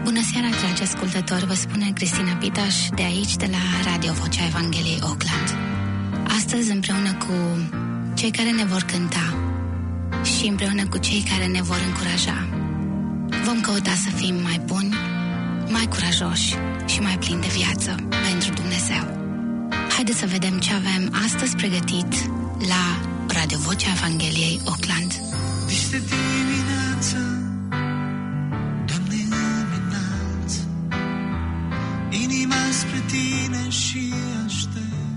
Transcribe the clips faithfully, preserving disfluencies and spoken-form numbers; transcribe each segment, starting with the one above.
Bună seara, dragi ascultători, vă spune Cristina Pitaș de aici, de la Radio Vocea Evangheliei Oakland. Astăzi, împreună cu cei care ne vor cânta și împreună cu cei care ne vor încuraja, vom căuta să fim mai buni, mai curajoși și mai plini de viață pentru Dumnezeu. Haideți să vedem ce avem astăzi pregătit la Radio Vocea Evangheliei Oakland. Niște dimineață, Doamne, îmi înalți inima spre Tine și aștept.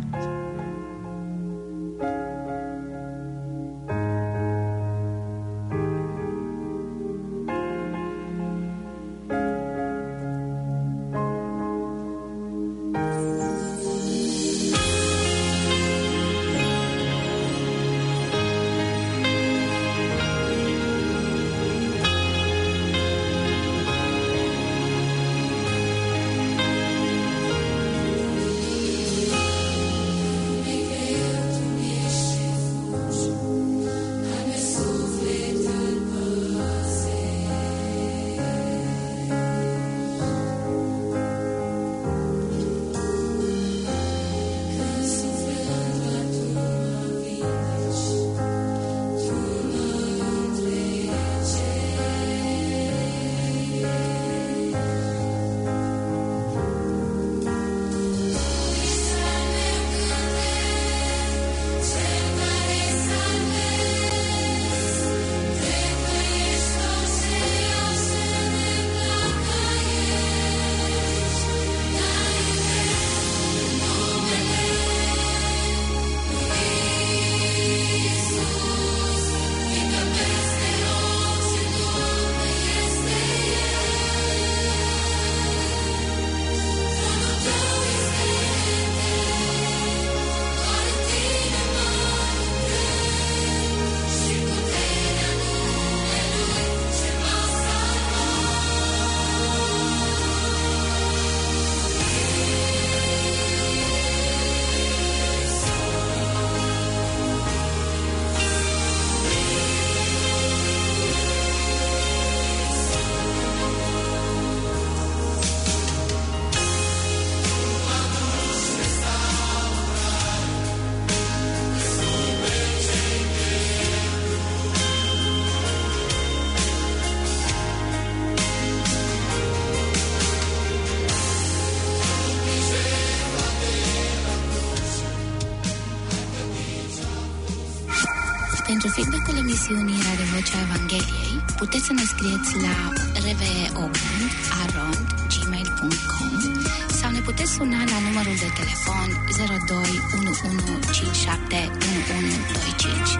Pentru feedback-ul emisiunii Radio Vocea Evangheliei, puteți să ne scrieți la r v e oakland arond gmail punct com sau ne puteți suna la numărul de telefon zero doi unu unu cinci șapte unu unu doi cinci.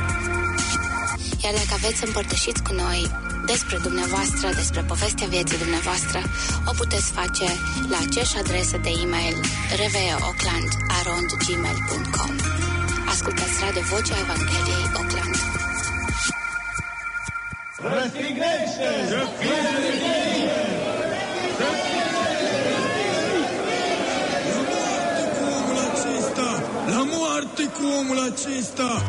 Iar dacă aveți să împărtășiți cu noi despre dumneavoastră, despre povestea vieții dumneavoastră, o puteți face la aceeași adresă de e-mail r v e oakland arond gmail punct com. Ascultați Radio Vocea Evangheliei Oakland. Răstignește! Răstignește! La moarte cu omul acesta!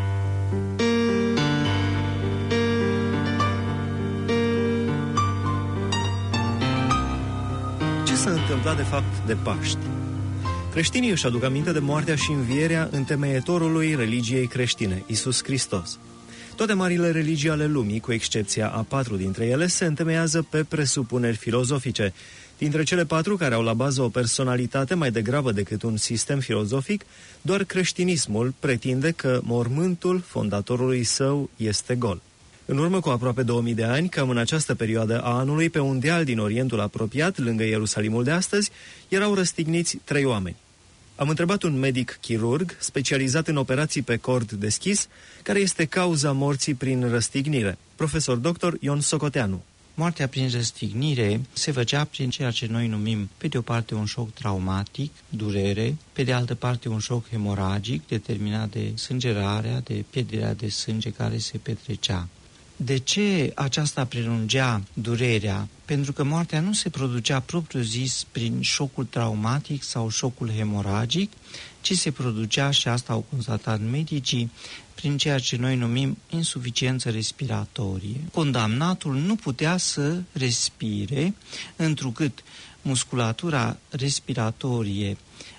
Ce s-a întâmplat de fapt de Paști? Creștinii își aduc aminte de moartea și învierea întemeietorului religiei creștine, Iisus Hristos. Toate marile religii ale lumii, cu excepția a patru dintre ele, se întemeiază pe presupuneri filozofice. Dintre cele patru care au la bază o personalitate mai degrabă decât un sistem filozofic, doar creștinismul pretinde că mormântul fondatorului său este gol. În urmă cu aproape două mii de ani, cam în această perioadă a anului, pe un deal din Orientul apropiat, lângă Ierusalimul de astăzi, erau răstigniți trei oameni. Am întrebat un medic chirurg specializat în operații pe cord deschis, care este cauza morții prin răstignire, profesor doctor Ion Socoteanu. Moartea prin răstignire se făcea prin ceea ce noi numim, pe de o parte, un șoc traumatic, durere, pe de altă parte un șoc hemoragic, determinat de sângerarea, de pierderea de sânge care se petrecea. De ce aceasta prelungea durerea? Pentru că moartea nu se producea propriu-zis prin șocul traumatic sau șocul hemoragic, ci se producea, și asta au constatat medicii, prin ceea ce noi numim insuficiență respiratorie. Condamnatul nu putea să respire, întrucât musculatura respiratorie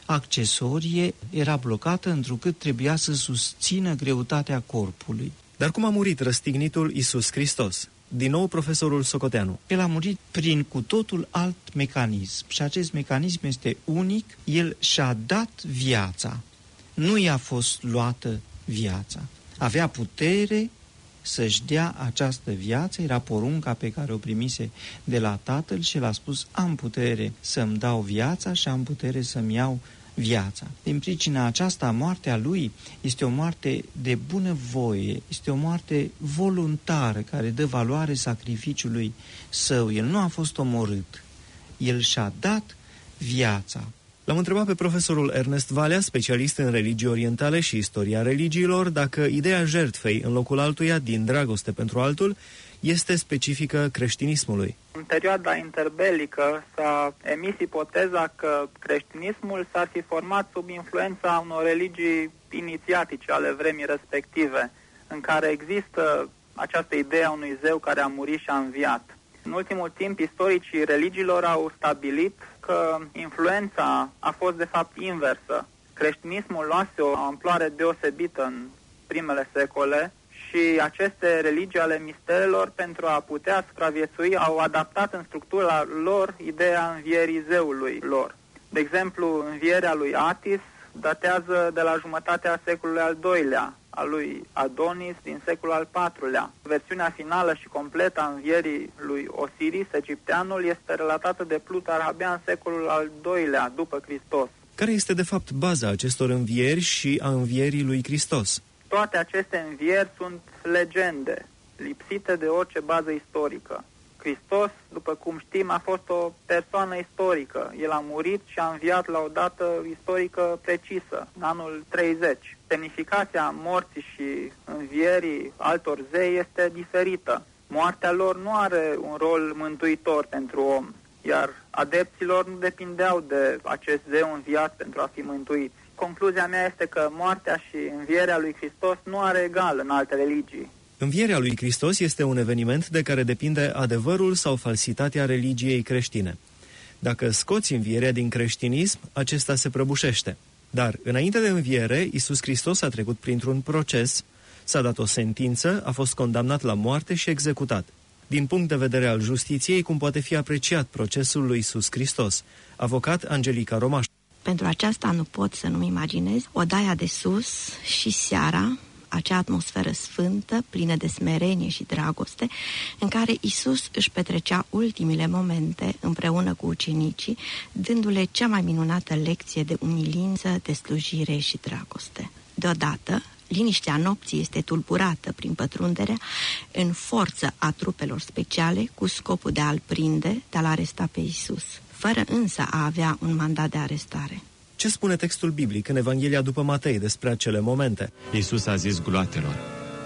accesorie era blocată, întrucât trebuia să susțină greutatea corpului. Dar cum a murit răstignitul Iisus Hristos? Din nou profesorul Socoteanu. El a murit prin cu totul alt mecanism și acest mecanism este unic. El și-a dat viața, nu i-a fost luată viața. Avea putere să-și dea această viață, era porunca pe care o primise de la Tatăl și l-a spus: am putere să-mi dau viața și am putere să-mi iau viața. Din pricina aceasta, moartea lui este o moarte de bunăvoie, este o moarte voluntară care dă valoare sacrificiului său. El nu a fost omorât, el și-a dat viața. L-am întrebat pe profesorul Ernest Valea, specialist în religii orientale și istoria religiilor, dacă ideea jertfei în locul altuia, din dragoste pentru altul, este specifică creștinismului. În perioada interbelică s-a emis ipoteza că creștinismul s-ar fi format sub influența unor religii inițiatice ale vremii respective, în care există această idee a unui zeu care a murit și a înviat. În ultimul timp, istoricii religiilor au stabilit că influența a fost de fapt inversă. Creștinismul luase o amploare deosebită în primele secole și aceste religii ale misterelor, pentru a putea supraviețui, au adaptat în structura lor ideea învierii zeului lor. De exemplu, învierea lui Atis datează de la jumătatea secolului al doilea, a lui Adonis din secolul al patrulea. Versiunea finală și completă a învierii lui Osiris, egipteanul, este relatată de Plutar abia în secolul al doilea după Hristos. Care este de fapt baza acestor învieri și a învierii lui Hristos? Toate aceste învieri sunt legende, lipsite de orice bază istorică. Hristos, după cum știm, a fost o persoană istorică. El a murit și a înviat la o dată istorică precisă, în anul treizeci. Semnificația morții și învierii altor zei este diferită. Moartea lor nu are un rol mântuitor pentru om, iar adepților nu depindeau de acest zeu înviat pentru a fi mântuiți. Concluzia mea este că moartea și învierea lui Hristos nu are egal în alte religii. Învierea lui Hristos este un eveniment de care depinde adevărul sau falsitatea religiei creștine. Dacă scoți învierea din creștinism, acesta se prăbușește. Dar, înainte de înviere, Iisus Hristos a trecut printr-un proces, s-a dat o sentință, a fost condamnat la moarte și executat. Din punct de vedere al justiției, cum poate fi apreciat procesul lui Iisus Hristos? Avocat Angelica Romaș. Pentru aceasta nu pot să nu-mi imaginez odaia de sus și seara, acea atmosferă sfântă, plină de smerenie și dragoste, în care Iisus își petrecea ultimile momente împreună cu ucenicii, dându-le cea mai minunată lecție de umilință, de slujire și dragoste. Deodată, liniștea nopții este tulburată prin pătrunderea în forță a trupelor speciale cu scopul de a-l prinde, de a-l aresta pe Iisus, fără însă a avea un mandat de arestare. Ce spune textul biblic în Evanghelia după Matei despre acele momente? Iisus a zis gloatelor: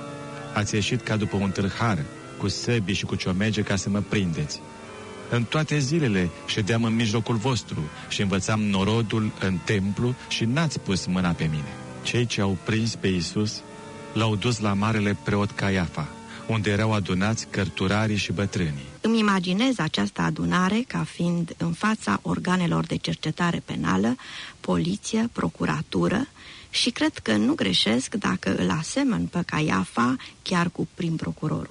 ați ieșit ca după un tâlhar, cu săbii și cu ciomege ca să mă prindeți. În toate zilele ședeam în mijlocul vostru și învățam norodul în templu și n-ați pus mâna pe mine. Cei ce au prins pe Iisus l-au dus la marele preot Caiafa, unde erau adunați cărturarii și bătrânii. Îmi imaginez această adunare ca fiind în fața organelor de cercetare penală, poliție, procuratură, și cred că nu greșesc dacă îl asemăn pe Caiafa chiar cu prim-procurorul.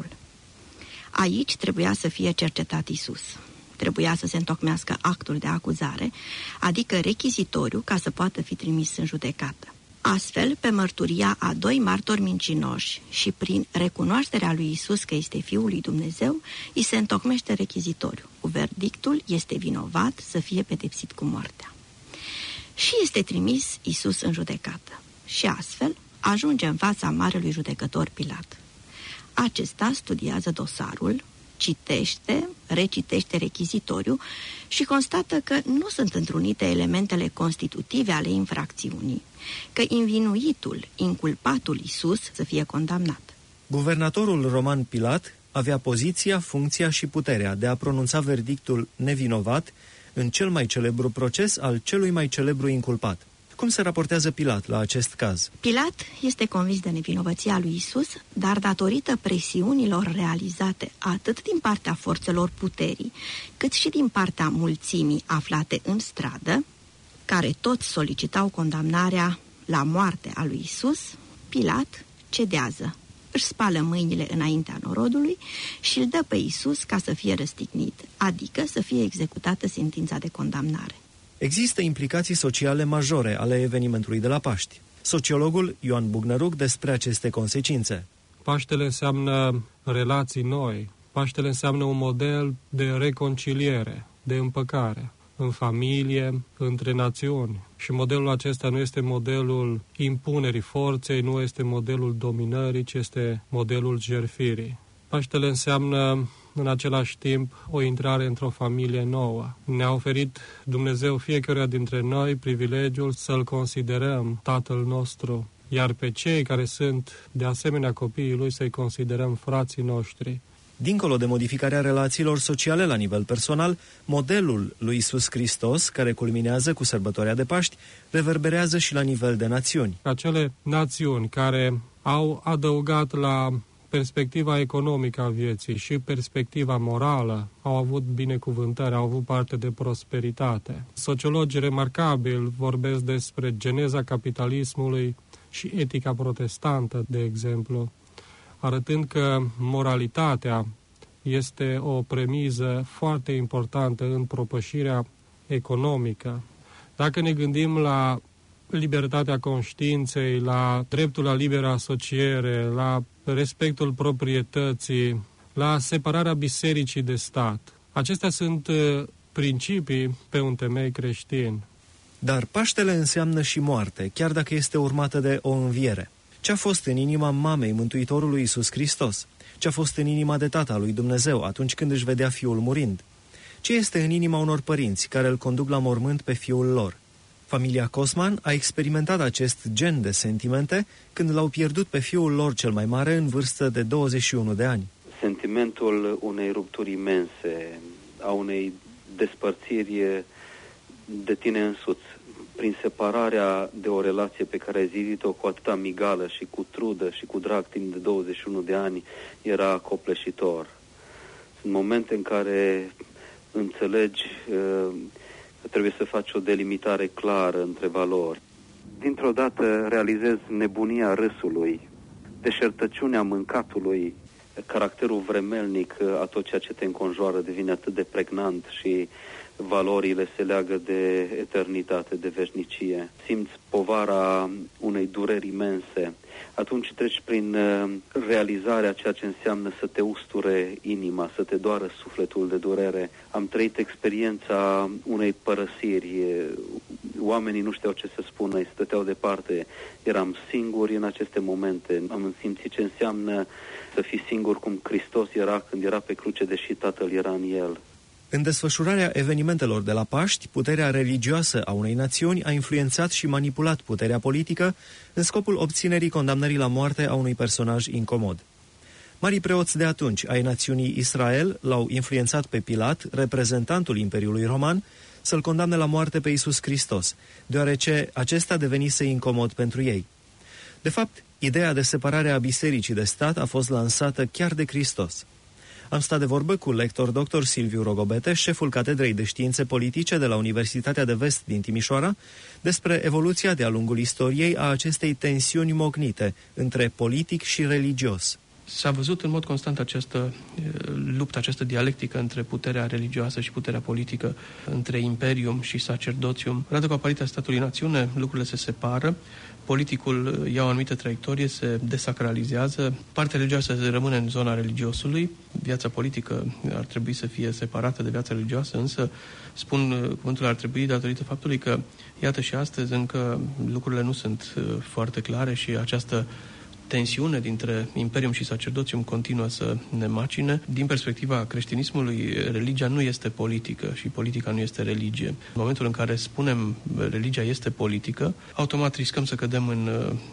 Aici trebuia să fie cercetat Iisus. Trebuia să se întocmească actul de acuzare, adică rechizitoriu, ca să poată fi trimis în judecată. Astfel, pe mărturia a doi martori mincinoși și prin recunoașterea lui Iisus că este Fiul lui Dumnezeu, îi se întocmește rechizitoriu. Cu verdictul este vinovat să fie pedepsit cu moartea. Și este trimis Iisus în judecată. Și astfel ajunge în fața marelui judecător Pilat. Acesta studiază dosarul, citește, recitește rechizitoriu și constată că nu sunt întrunite elementele constitutive ale infracțiunii, că invinuitul, inculpatul Iisus să fie condamnat. Guvernatorul roman Pilat avea poziția, funcția și puterea de a pronunța verdictul nevinovat în cel mai celebru proces al celui mai celebru inculpat. Cum se raportează Pilat la acest caz? Pilat este convins de nevinovăția lui Isus, dar datorită presiunilor realizate atât din partea forțelor puterii, cât și din partea mulțimii aflate în stradă, care toți solicitau condamnarea la moarte a lui Isus, Pilat cedează. Își spală mâinile înaintea norodului și îl dă pe Isus ca să fie răstignit, adică să fie executată sentința de condamnare. Există implicații sociale majore ale evenimentului de la Paști. Sociologul Ioan Bugnăruc despre aceste consecințe. Paștele înseamnă relații noi. Paștele înseamnă un model de reconciliere, de împăcare, în familie, între națiuni. Și modelul acesta nu este modelul impunerii forței, nu este modelul dominării, ci este modelul jertfirii. Paștele înseamnă în același timp o intrare într-o familie nouă. Ne-a oferit Dumnezeu fiecăruia dintre noi privilegiul să-L considerăm Tatăl nostru, iar pe cei care sunt de asemenea copiii Lui să-i considerăm frații noștri. Dincolo de modificarea relațiilor sociale la nivel personal, modelul lui Iisus Hristos, care culminează cu sărbătoarea de Paști, reverberează și la nivel de națiuni. Acele națiuni care au adăugat la perspectiva economică a vieții și perspectiva morală, au avut binecuvântări, au avut parte de prosperitate. Sociologii remarcabili vorbesc despre geneza capitalismului și etica protestantă, de exemplu, arătând că moralitatea este o premiză foarte importantă în propășirea economică. Dacă ne gândim la libertatea conștiinței, la dreptul la liberă asociere, la respectul proprietății, la separarea bisericii de stat, acestea sunt principii pe un temei creștin. Dar Paștele înseamnă și moarte, chiar dacă este urmată de o înviere. Ce a fost în inima mamei Mântuitorului Iisus Hristos? Ce a fost în inima de Tata lui Dumnezeu atunci când își vedea Fiul murind? Ce este în inima unor părinți care îl conduc la mormânt pe Fiul lor? Familia Cosman a experimentat acest gen de sentimente când l-au pierdut pe Fiul lor cel mai mare în vârstă de douăzeci și unu de ani. Sentimentul unei rupturi imense, a unei despărțiri de tine însuți, prin separarea de o relație pe care ai zidit-o cu atâta migală și cu trudă și cu drag timp de douăzeci și unu de ani, era copleșitor. Sunt momente în care înțelegi uh, că trebuie să faci o delimitare clară între valori. Dintr-o dată realizezi nebunia râsului, deșertăciunea mâncatului, caracterul vremelnic a tot ceea ce te înconjoară devine atât de pregnant și valorile se leagă de eternitate, de veșnicie. Simți povara unei dureri imense. Atunci treci prin realizarea ceea ce înseamnă să te usture inima, să te doară sufletul de durere. Am trăit experiența unei părăsiri. Oamenii nu știau ce să spună, îi stăteau departe. Eram singuri în aceste momente. Am simțit ce înseamnă să fii singur cum Hristos era când era pe cruce, deși Tatăl era în el. În desfășurarea evenimentelor de la Paști, puterea religioasă a unei națiuni a influențat și manipulat puterea politică în scopul obținerii condamnării la moarte a unui personaj incomod. Marii preoți de atunci ai națiunii Israel l-au influențat pe Pilat, reprezentantul Imperiului Roman, să-l condamne la moarte pe Iisus Hristos, deoarece acesta devenise incomod pentru ei. De fapt, ideea de separare a bisericii de stat a fost lansată chiar de Hristos. Am stat de vorbă cu lector doctor Silviu Rogobete, șeful Catedrei de Științe Politice de la Universitatea de Vest din Timișoara, despre evoluția de-a lungul istoriei a acestei tensiuni mognite între politic și religios. S-a văzut în mod constant această luptă, această dialectică între puterea religioasă și puterea politică, între imperium și sacerdoțium. Odată cu apariția statului națiune, lucrurile se separă, politicul ia o anumită traiectorie, se desacralizează, partea religioasă rămâne în zona religiosului, viața politică ar trebui să fie separată de viața religioasă, însă spun cuvântul ar trebui datorită faptului că, iată și astăzi, încă lucrurile nu sunt foarte clare și această tensiune dintre imperium și sacerdoțium continuă să ne macine. Din perspectiva creștinismului, religia nu este politică și politica nu este religie. În momentul în care spunem religia este politică, automat riscăm să cădem în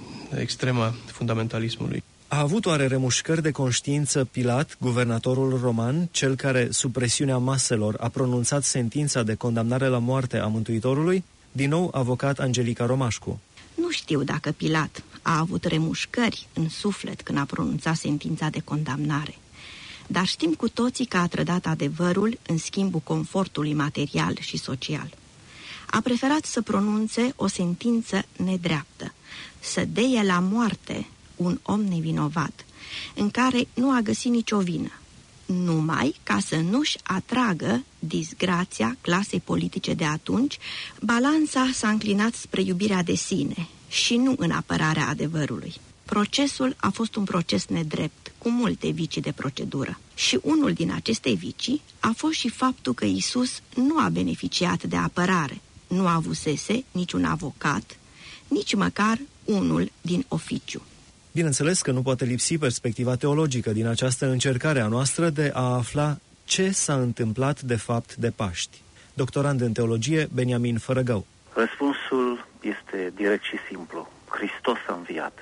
extrema fundamentalismului. A avut oare remușcări de conștiință Pilat, guvernatorul roman, cel care, sub presiunea maselor, a pronunțat sentința de condamnare la moarte a Mântuitorului? Din nou avocat Angelica Romașcu. Nu știu dacă Pilat a avut remușcări în suflet când a pronunțat sentința de condamnare, dar știm cu toții că a trădat adevărul în schimbul confortului material și social. A preferat să pronunțe o sentință nedreaptă, să deie la moarte un om nevinovat, în care nu a găsit nicio vină, numai ca să nu-și atragă disgrația clasei politice de atunci. Balanța s-a înclinat spre iubirea de sine și nu în apărarea adevărului. Procesul a fost un proces nedrept, cu multe vicii de procedură. Și unul din aceste vicii a fost și faptul că Iisus nu a beneficiat de apărare, nu avusese niciun avocat, nici măcar unul din oficiu. Bineînțeles că nu poate lipsi perspectiva teologică din această încercare a noastră de a afla ce s-a întâmplat de fapt de Paști. Doctorand în teologie, Beniamin Fărăgău. Răspunsul este direct și simplu. Hristos a înviat.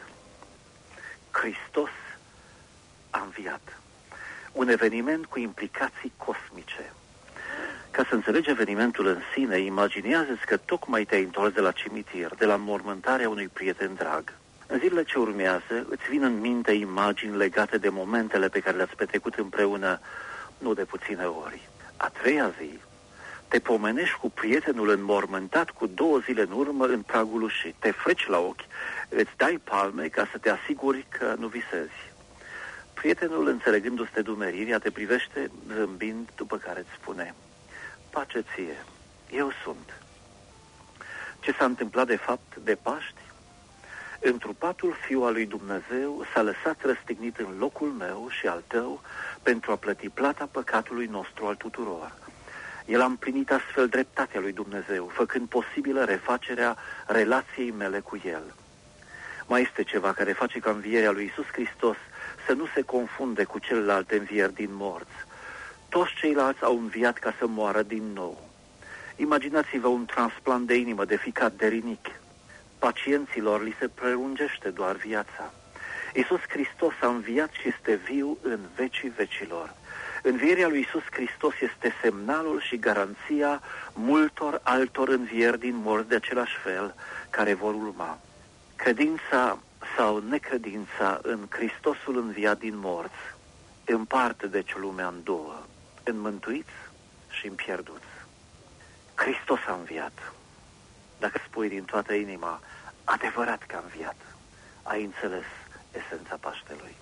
Hristos a înviat. Un eveniment cu implicații cosmice. Ca să înțelegi evenimentul în sine, imaginează-ți că tocmai te-ai întors de la cimitir, de la mormântarea unui prieten drag. În zilele ce urmează, îți vin în minte imagini legate de momentele pe care le-ați petrecut împreună, nu de puține ori. A treia zi, te pomenești cu prietenul înmormântat cu două zile în urmă în pragul ușii. Te freci la ochi, îți dai palme ca să te asiguri că nu visezi. Prietenul, înțelegându-ți nedumerirea, te privește zâmbind, după care îți spune: pace ție, eu sunt. Ce s-a întâmplat de fapt de Paști? Întrupatul Fiul al lui Dumnezeu s-a lăsat răstignit în locul meu și al tău pentru a plăti plata păcatului nostru al tuturor. El a împlinit astfel dreptatea lui Dumnezeu, făcând posibilă refacerea relației mele cu El. Mai este ceva care face ca învierea lui Iisus Hristos să nu se confunde cu celelalte învieri din morți. Toți ceilalți au înviat ca să moară din nou. Imaginați-vă un transplant de inimă de ficat de rinichi. Pacienților li se prelungește doar viața. Iisus Hristos a înviat și este viu în vecii vecilor. Învierea lui Iisus Hristos este semnalul și garanția multor altor învieri din morți de același fel care vor urma. Credința sau necredința în Hristosul înviat din morți împarte deci lumea în două, în mântuiți și în pierduți. Hristos a înviat. Dacă spui din toată inima, adevărat că a înviat, ai înțeles esența Paștelui.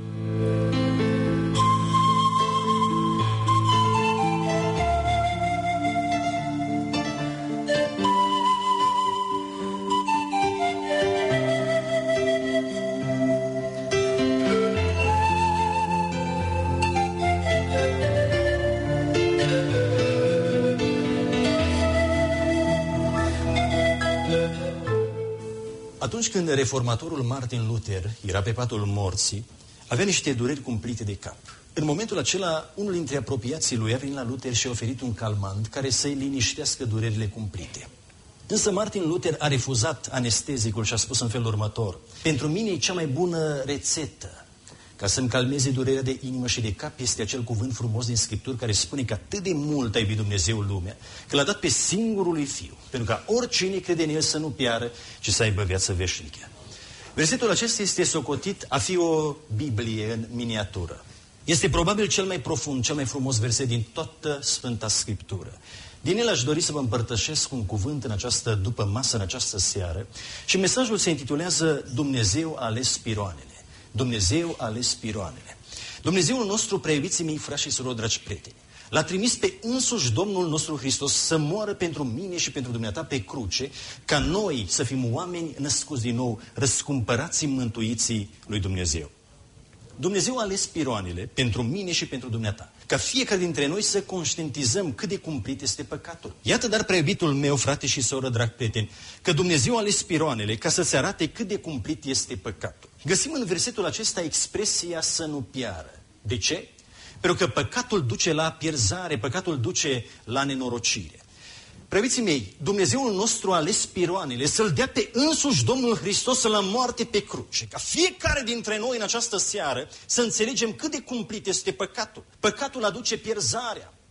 Atunci când reformatorul Martin Luther era pe patul morții, avea niște dureri cumplite de cap. În momentul acela, unul dintre apropiații lui a venit la Luther și a oferit un calmant care să-i liniștească durerile cumplite. Însă Martin Luther a refuzat anestezicul și a spus în felul următor: pentru mine e cea mai bună rețetă ca să-mi calmeze durerea de inimă și de cap este acel cuvânt frumos din Scripturi care spune că atât de mult a iubit Dumnezeu lumea, că l-a dat pe singurul lui Fiu, pentru ca oricine crede în El să nu piară, ci să aibă viață veșnică. Versetul acesta este socotit a fi o Biblie în miniatură. Este probabil cel mai profund, cel mai frumos verset din toată Sfânta Scriptură. Din el aș dori să vă împărtășesc un cuvânt în această după masă, în această seară, și mesajul se intitulează Dumnezeu a ales piroanele. Dumnezeu a ales piroanele. Dumnezeul nostru, prea iubiții mei, frați și surori, dragi prieteni, l-a trimis pe însuși Domnul nostru Hristos să moară pentru mine și pentru dumneata pe cruce, ca noi să fim oameni născuți din nou, răscumpărați mântuiții lui Dumnezeu. Dumnezeu a ales piroanele pentru mine și pentru dumneata, ca fiecare dintre noi să conștientizăm cât de cumplit este păcatul. Iată, dar, prea iubitul meu, frate și soră, drag prieteni, că Dumnezeu a ales piroanele ca să-ți arate cât de cumplit este păcatul. Găsim în versetul acesta expresia să nu piară. De ce? Pentru că păcatul duce la pierzare, păcatul duce la nenorocire. Preoții mei, Dumnezeul nostru a ales piroanele să-L dea pe însuși Domnul Hristos la moarte pe cruce. Ca fiecare dintre noi în această seară să înțelegem cât de cumplit este păcatul. Păcatul aduce pierzarea.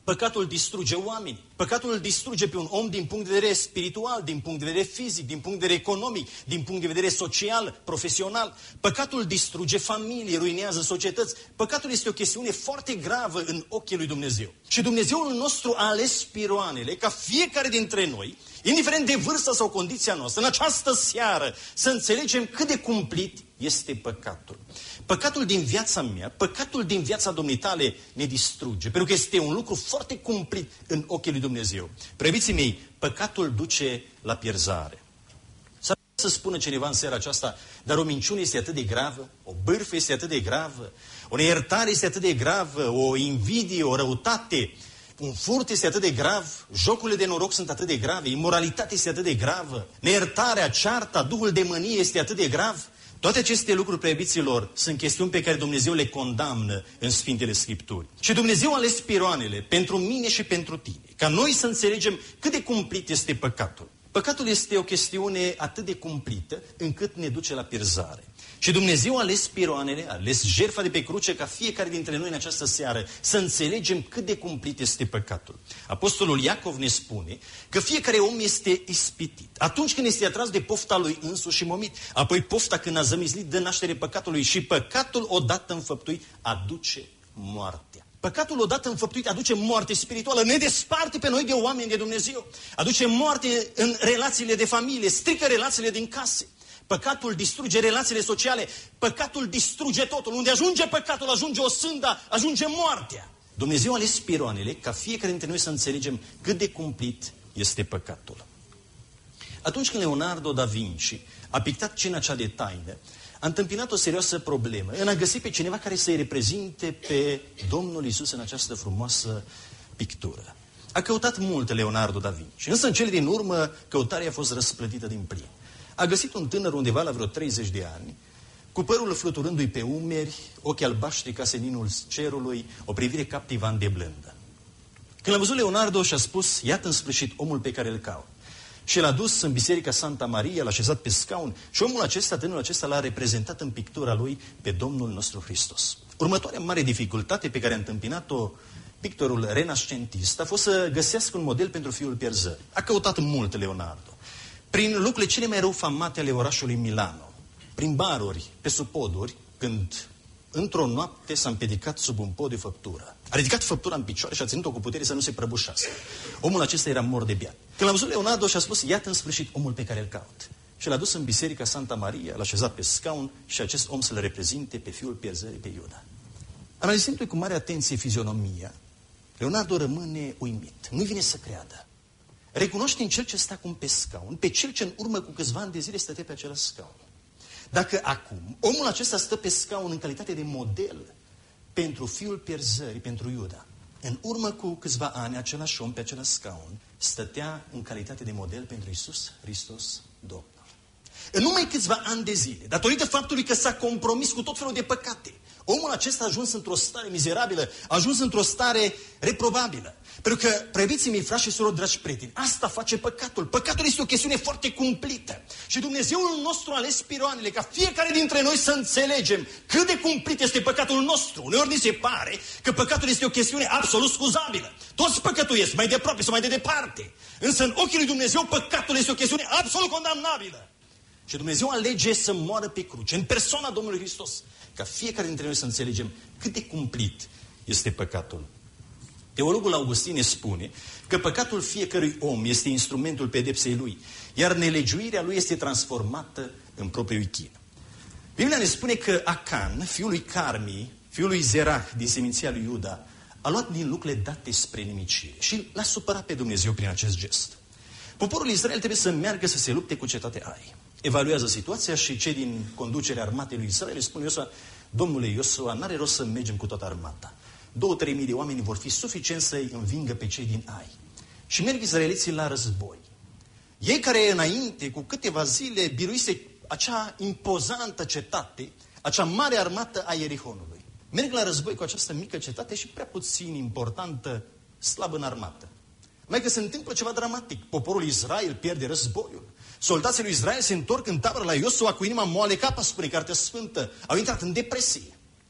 Păcatul distruge oameni. Păcatul îl distruge pe un om din punct de vedere spiritual, din punct de vedere fizic, din punct de vedere economic, din punct de vedere social, profesional. Păcatul distruge familii, ruinează societăți. Păcatul este o chestiune foarte gravă în ochii lui Dumnezeu. Și Dumnezeul nostru a ales piroanele ca fiecare dintre noi, indiferent de vârsta sau condiția noastră, în această seară să înțelegem cât de cumplit este păcatul. Păcatul din viața mea, păcatul din viața domnitale ne distruge, pentru că este un lucru foarte cumplit în ochii lui Dumnezeu. Preobiții mei, păcatul duce la pierzare. S-ar putea să spună cineva în seara aceasta, dar o minciună este atât de gravă, o bârfă este atât de gravă, o neiertare este atât de gravă, o invidie, o răutate, un furt este atât de grav, jocurile de noroc sunt atât de grave, imoralitatea este atât de gravă, neiertarea, cearta, duhul de mânie este atât de grav. Toate aceste lucruri, preiubiților, sunt chestiuni pe care Dumnezeu le condamnă în Sfintele Scripturi. Și Dumnezeu a ales piroanele pentru mine și pentru tine, ca noi să înțelegem cât de cumplit este păcatul. Păcatul este o chestiune atât de cumplită încât ne duce la pierzare. Și Dumnezeu a ales piroanele, a ales jertfa de pe cruce ca fiecare dintre noi în această seară să înțelegem cât de cumplit este păcatul. Apostolul Iacov ne spune că fiecare om este ispitit atunci când este atras de pofta lui însuși și momit. Apoi pofta, când a zămislit, dă naștere păcatului și păcatul odată înfăptuit aduce moartea. Păcatul odată înfăptuit aduce moarte spirituală, ne desparte pe noi de oameni de Dumnezeu, aduce moarte în relațiile de familie, strică relațiile din case. Păcatul distruge relațiile sociale, păcatul distruge totul. Unde ajunge păcatul, ajunge o sânda, ajunge moartea. Dumnezeu a ales piroanele ca fiecare dintre noi să înțelegem cât de cumplit este păcatul. Atunci când Leonardo da Vinci a pictat scena cea de taină, a întâmpinat o serioasă problemă în a găsi pe cineva care să-i reprezinte pe Domnul Iisus în această frumoasă pictură. A căutat mult Leonardo da Vinci, însă în cele din urmă căutarea a fost răsplătită din plin. A găsit un tânăr undeva la vreo treizeci de ani, cu părul fluturându-i pe umeri, ochii albaștri ca seninul cerului, o privire captivant de blândă. Când l-a văzut Leonardo și-a spus, iată în sfârșit omul pe care îl caut. Și l-a dus în biserica Santa Maria, l-a așezat pe scaun și omul acesta, tânărul acesta, l-a reprezentat în pictura lui pe Domnul nostru Hristos. Următoarea mare dificultate pe care a întâmpinat-o pictorul renascentist a fost să găsească un model pentru fiul pierzării. A căutat mult Leonardo prin lucrurile cele mai răufamate ale orașului Milano, prin baruri, pe sub poduri, când într-o noapte s-a împedicat sub un pod de făptură. A ridicat făptura în picioare și a ținut-o cu putere să nu se prăbușească. Omul acesta era mort de beat. Când l-a văzut Leonardo și a spus, iată în sfârșit omul pe care îl caut. Și l-a dus în biserica Santa Maria, l-a așezat pe scaun și acest om să-l reprezinte pe fiul pierzării, pe Iuda. Analizându-i cu mare atenție fizionomia, Leonardo rămâne uimit. Nu-i vine să creadă. Recunoaște în cel ce stă acum pe scaun, pe cel ce în urmă cu câțiva ani de zile stătea pe același scaun. Dacă acum omul acesta stă pe scaun în calitate de model pentru fiul pierzării, pentru Iuda, în urmă cu câțiva ani același om pe același scaun stătea în calitate de model pentru Iisus Hristos Domnul. În numai câțiva ani de zile, datorită faptului că s-a compromis cu tot felul de păcate, omul acesta a ajuns într-o stare mizerabilă, a ajuns într-o stare reprobabilă. Pentru că, preobiții mei, frați și surori, dragi prieteni, asta face păcatul. Păcatul este o chestiune foarte cumplită. Și Dumnezeul nostru a ales piroanele ca fiecare dintre noi să înțelegem cât de cumplit este păcatul nostru. Uneori ni se pare că păcatul este o chestiune absolut scuzabilă. Toți păcătuiesc, mai de aproape sau mai de departe. Însă în ochii lui Dumnezeu păcatul este o chestiune absolut condamnabilă. Și Dumnezeu alege să moară pe cruce, în persoana Domnului Hristos, ca fiecare dintre noi să înțelegem cât de cumplit este păcatul. Teologul Augustin ne spune că păcatul fiecărui om este instrumentul pedepsei lui, iar nelegiuirea lui este transformată în propriul chin. Biblia ne spune că Acan, fiul lui Carmi, fiul lui Zerah din seminția lui Iuda, a luat din lucrurile date spre nimicire și l-a supărat pe Dumnezeu prin acest gest. Poporul Israel trebuie să meargă să se lupte cu cetatea Ai. Evaluează situația și cei din conducerea armatei lui Israel îi spun Iosua, domnule Iosua, n-are rost să mergem cu toată armata. Două, trei mii de oameni vor fi suficient să-i învingă pe cei din Ai. Și merg izraeliții la război. Ei care înainte, cu câteva zile, biruise acea impozantă cetate, acea mare armată a Ierihonului. Merg la război cu această mică cetate și prea puțin importantă, slabă în armată. Mai că se întâmplă ceva dramatic. Poporul Israel pierde războiul. Soldații lui Israel se întorc în tabără la Iosua cu inima moale capa, spune Cartea Sfântă. Au intrat în depresie.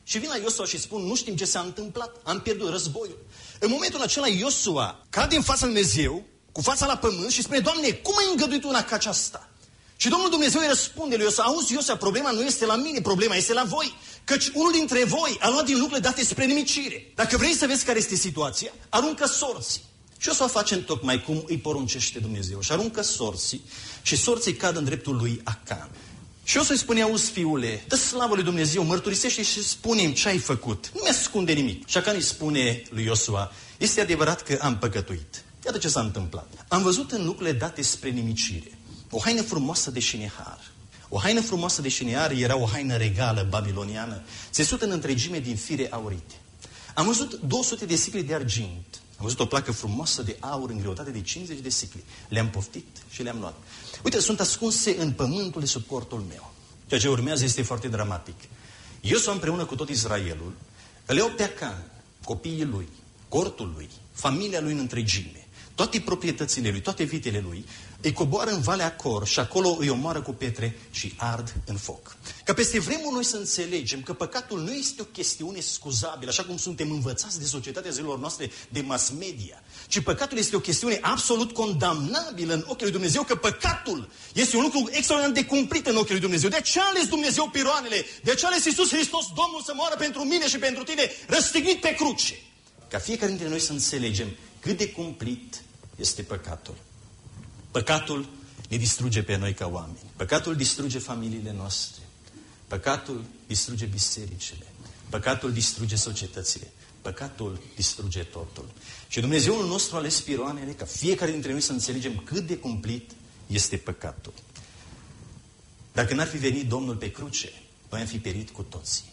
Și vin la Iosua și spun, nu știm ce s-a întâmplat, am pierdut războiul. În momentul acela Iosua cade în fața lui Dumnezeu, cu fața la pământ și spune, Doamne, cum ai îngăduit una ca aceasta? Și Domnul Dumnezeu îi răspunde lui Iosua, auzi Iosua, problema nu este la mine, problema este la voi. Căci unul dintre voi a luat din lucrurile date spre nimicire. Dacă vrei să vezi care este situația, aruncă sorții. Și Iosua face întocmai cum îi poruncește Dumnezeu. Și aruncă sorții și sorții cad în dreptul lui Acan. Și Iosua îi spune, auzi fiule, dă slavă lui Dumnezeu, mărturisește și spune-mi ce ai făcut. Nu mi-ascunde nimic. Și Acan îi spune lui Iosua, este adevărat că am păcătuit. Iată ce s-a întâmplat. Am văzut în lucrurile date spre nimicire o haină frumoasă de șinehar. O haină frumoasă de șinehar era o haină regală babiloniană, țesută în întregime din fire aurite. Am văzut două sute de sicli de argint. Am văzut o placă frumoasă de aur în greutate de cincizeci de sicli. Le-am poftit și le-am luat. Uite, sunt ascunse în pământul de sub cortul meu. Ceea ce urmează este foarte dramatic. Iosua împreună cu tot Israelul îl iau pe Acan, copiii lui, cortul lui, familia lui în întregime, toate proprietățile lui, toate vitele lui, îi coboară în Valea Acor și acolo îi omoară cu pietre și ard în foc. Ca peste vremuri noi să înțelegem că păcatul nu este o chestiune scuzabilă, așa cum suntem învățați de societatea zilelor noastre de mass media, ci păcatul este o chestiune absolut condamnabilă în ochii lui Dumnezeu, că păcatul este un lucru extraordinar de cumplit în ochii lui Dumnezeu. De aceea a ales Dumnezeu piroanele, de aceea a ales Iisus Hristos, Domnul, să moară pentru mine și pentru tine, răstignit pe cruce. Ca fiecare dintre noi să înțelegem cât de cumplit este păcatul. Păcatul ne distruge pe noi ca oameni. Păcatul distruge familiile noastre. Păcatul distruge bisericile. Păcatul distruge societățile. Păcatul distruge totul. Și Dumnezeul nostru a ales piroanele ca fiecare dintre noi să înțelegem cât de cumplit este păcatul. Dacă n-ar fi venit Domnul pe cruce, noi am fi perit cu toții.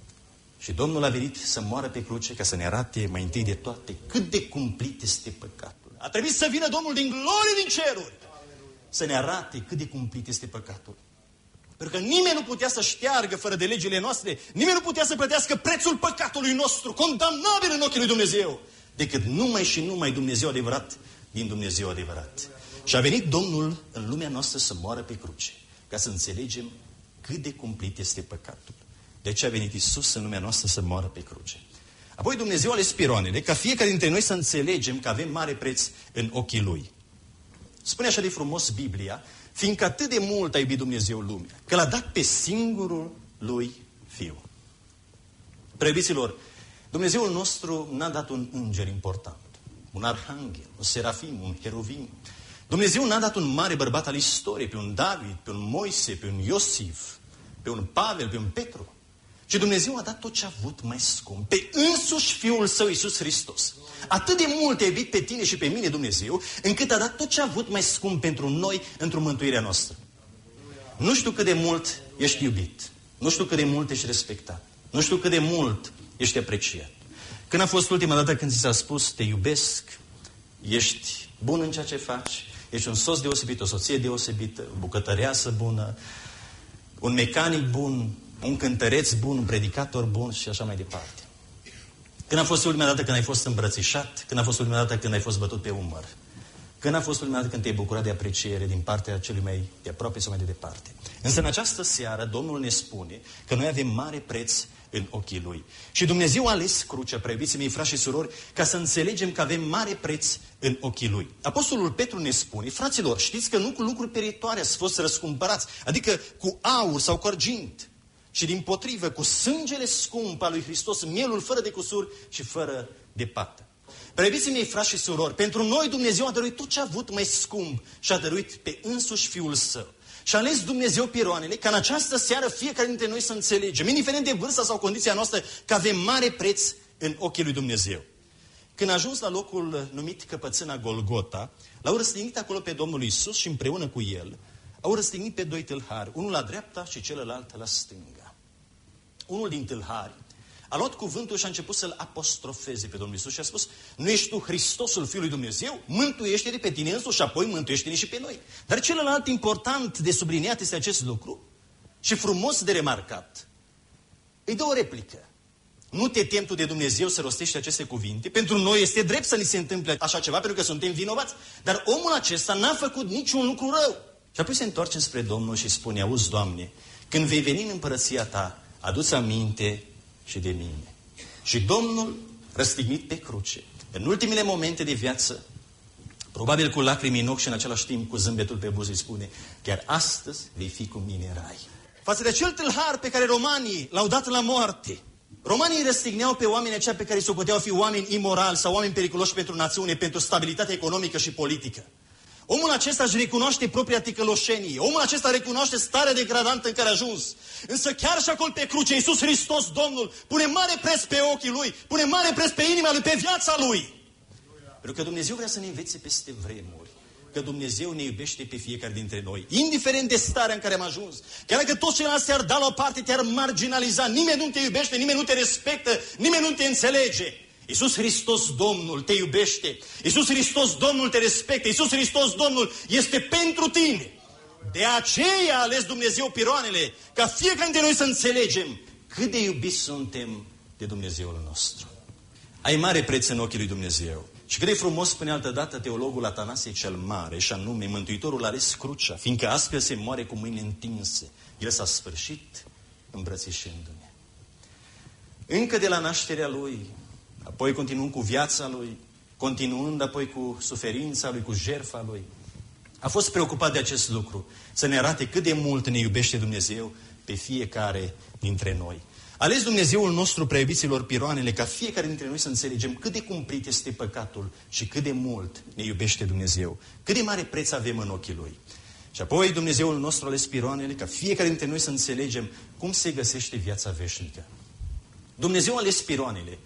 Și Domnul a venit să moară pe cruce ca să ne arate mai întâi de toate cât de cumplit este păcatul. A trebuit să vină Domnul din glorie din ceruri să ne arate cât de cumplit este păcatul. Pentru că nimeni nu putea să șteargă fără de legile noastre, nimeni nu putea să plătească prețul păcatului nostru, condamnabil în ochii lui Dumnezeu, decât numai și numai Dumnezeu adevărat din Dumnezeu adevărat. Și a venit Domnul în lumea noastră să moară pe cruce, ca să înțelegem cât de cumplit este păcatul. De aceea a venit Iisus în lumea noastră să moară pe cruce. Apoi Dumnezeu a ales piroanele, ca fiecare dintre noi să înțelegem că avem mare preț în ochii Lui. Spune așa de frumos Biblia, fiindcă atât de mult a iubit Dumnezeu lumea, că l-a dat pe singurul Lui Fiu. Preiubiților, Dumnezeul nostru n-a dat un înger important, un arhanghel, un serafim, un heruvim. Dumnezeu n-a dat un mare bărbat al istoriei, pe un David, pe un Moise, pe un Iosif, pe un Pavel, pe un Petru. Și Dumnezeu a dat tot ce a avut mai scump, pe însuși Fiul Său, Iisus Hristos. Atât de mult a iubit pe tine și pe mine Dumnezeu, încât a dat tot ce a avut mai scump pentru noi, într-o mântuirea noastră. Nu știu cât de mult ești iubit, nu știu cât de mult ești respectat, nu știu cât de mult ești apreciat. Când a fost ultima dată când ți s-a spus, te iubesc, ești bun în ceea ce faci, ești un soț deosebit, o soție deosebită, o bucătăreasă bună, un mecanic bun, un cântăreț bun, un predicator bun și așa mai departe. Când a fost ultima dată când ai fost îmbrățișat? Când a fost ultima dată când ai fost bătut pe umăr? Când a fost ultima dată când te-ai bucurat de apreciere din partea celui mai de aproape sau mai de departe? Însă în această seară Domnul ne spune că noi avem mare preț în ochii Lui. Și Dumnezeu a ales crucea, preiubiții mei, frați și surori, ca să înțelegem că avem mare preț în ochii Lui. Apostolul Petru ne spune, fraților, știți că nu cu lucruri peritoare ați fost răscumpărați, adică cu aur sau cu argint, și dimpotrivă cu sângele scump al lui Hristos, mielul fără de cusur și fără de pată. Preiubiții mei, frați și surori, pentru noi Dumnezeu a dăruit tot ce a avut mai scump și a dăruit pe însuși Fiul Său. Și a ales Dumnezeu piroanele ca în această seară fiecare dintre noi să înțelegem, indiferent de vârsta sau condiția noastră, că avem mare preț în ochii lui Dumnezeu. Când a ajuns la locul numit Căpățâna Golgota, l-au răstignit acolo pe Domnul Iisus și împreună cu El au răstignit pe doi tâlhari, unul la dreapta și celălalt la stânga. Unul din tâlhari a luat cuvântul și a început să-L apostrofeze pe Domnul Iisus și a spus, nu ești tu Hristosul Fiului Dumnezeu? Mântuiește-te pe tine însuși și apoi mântuiește-ne și pe noi. Dar celălalt important de subliniat este acest lucru și frumos de remarcat. Îi dă o replică. Nu te temi tu de Dumnezeu să rostești aceste cuvinte? Pentru noi este drept să ni se întâmple așa ceva pentru că suntem vinovați. Dar omul acesta n-a făcut niciun lucru rău. Și apoi se întoarce spre Domnul și spune, auzi, Doamne, când vei veni în împărăția Ta, adu-ți aminte și de mine. Și Domnul, răstignit pe cruce, în ultimele momente de viață, probabil cu lacrimi în ochi și în același timp cu zâmbetul pe buze, îi spune: chiar astăzi vei fi cu mine în rai. Față de acel tâlhar pe care romanii l-au dat la moarte, romanii îi răstigneau pe oamenii aceia pe care se puteau fi oameni imorali sau oameni periculoși pentru națiune, pentru stabilitatea economică și politică. Omul acesta își recunoaște propria ticăloșenie. Omul acesta recunoaște starea degradantă în care a ajuns. Însă chiar și acolo pe cruce, Iisus Hristos, Domnul, pune mare preț pe ochii Lui, pune mare preț pe inima Lui, pe viața Lui. Pentru că Dumnezeu vrea să ne învețe peste vremuri că Dumnezeu ne iubește pe fiecare dintre noi, indiferent de starea în care am ajuns. Chiar dacă toți ceilalți te-ar da la o parte, te-ar marginaliza, nimeni nu te iubește, nimeni nu te respectă, nimeni nu te înțelege. Iisus Hristos Domnul te iubește, Iisus Hristos Domnul te respectă, Iisus Hristos Domnul este pentru tine. De aceea a ales Dumnezeu piroanele, ca fiecare dintre noi să înțelegem cât de iubiți suntem de Dumnezeul nostru. Ai mare preț în ochii lui Dumnezeu. Și cât de frumos spune altădată teologul Atanasie cel Mare, și anume: Mântuitorul a ales crucea, fiindcă astfel se moare cu mâinile întinse. El s-a sfârșit îmbrățișându-ne. Încă de la nașterea Lui, apoi continuând cu viața Lui, continuând apoi cu suferința Lui, cu jertfa Lui, a fost preocupat de acest lucru, să ne arate cât de mult ne iubește Dumnezeu pe fiecare dintre noi. Ales Dumnezeul nostru, prea iubiților, piroanele, ca fiecare dintre noi să înțelegem cât de cumplit este păcatul și cât de mult ne iubește Dumnezeu, cât de mare preț avem în ochii Lui. Și apoi Dumnezeul nostru a ales piroanele, ca fiecare dintre noi să înțelegem cum se găsește viața veșnică. Dumnezeu a ales piroanele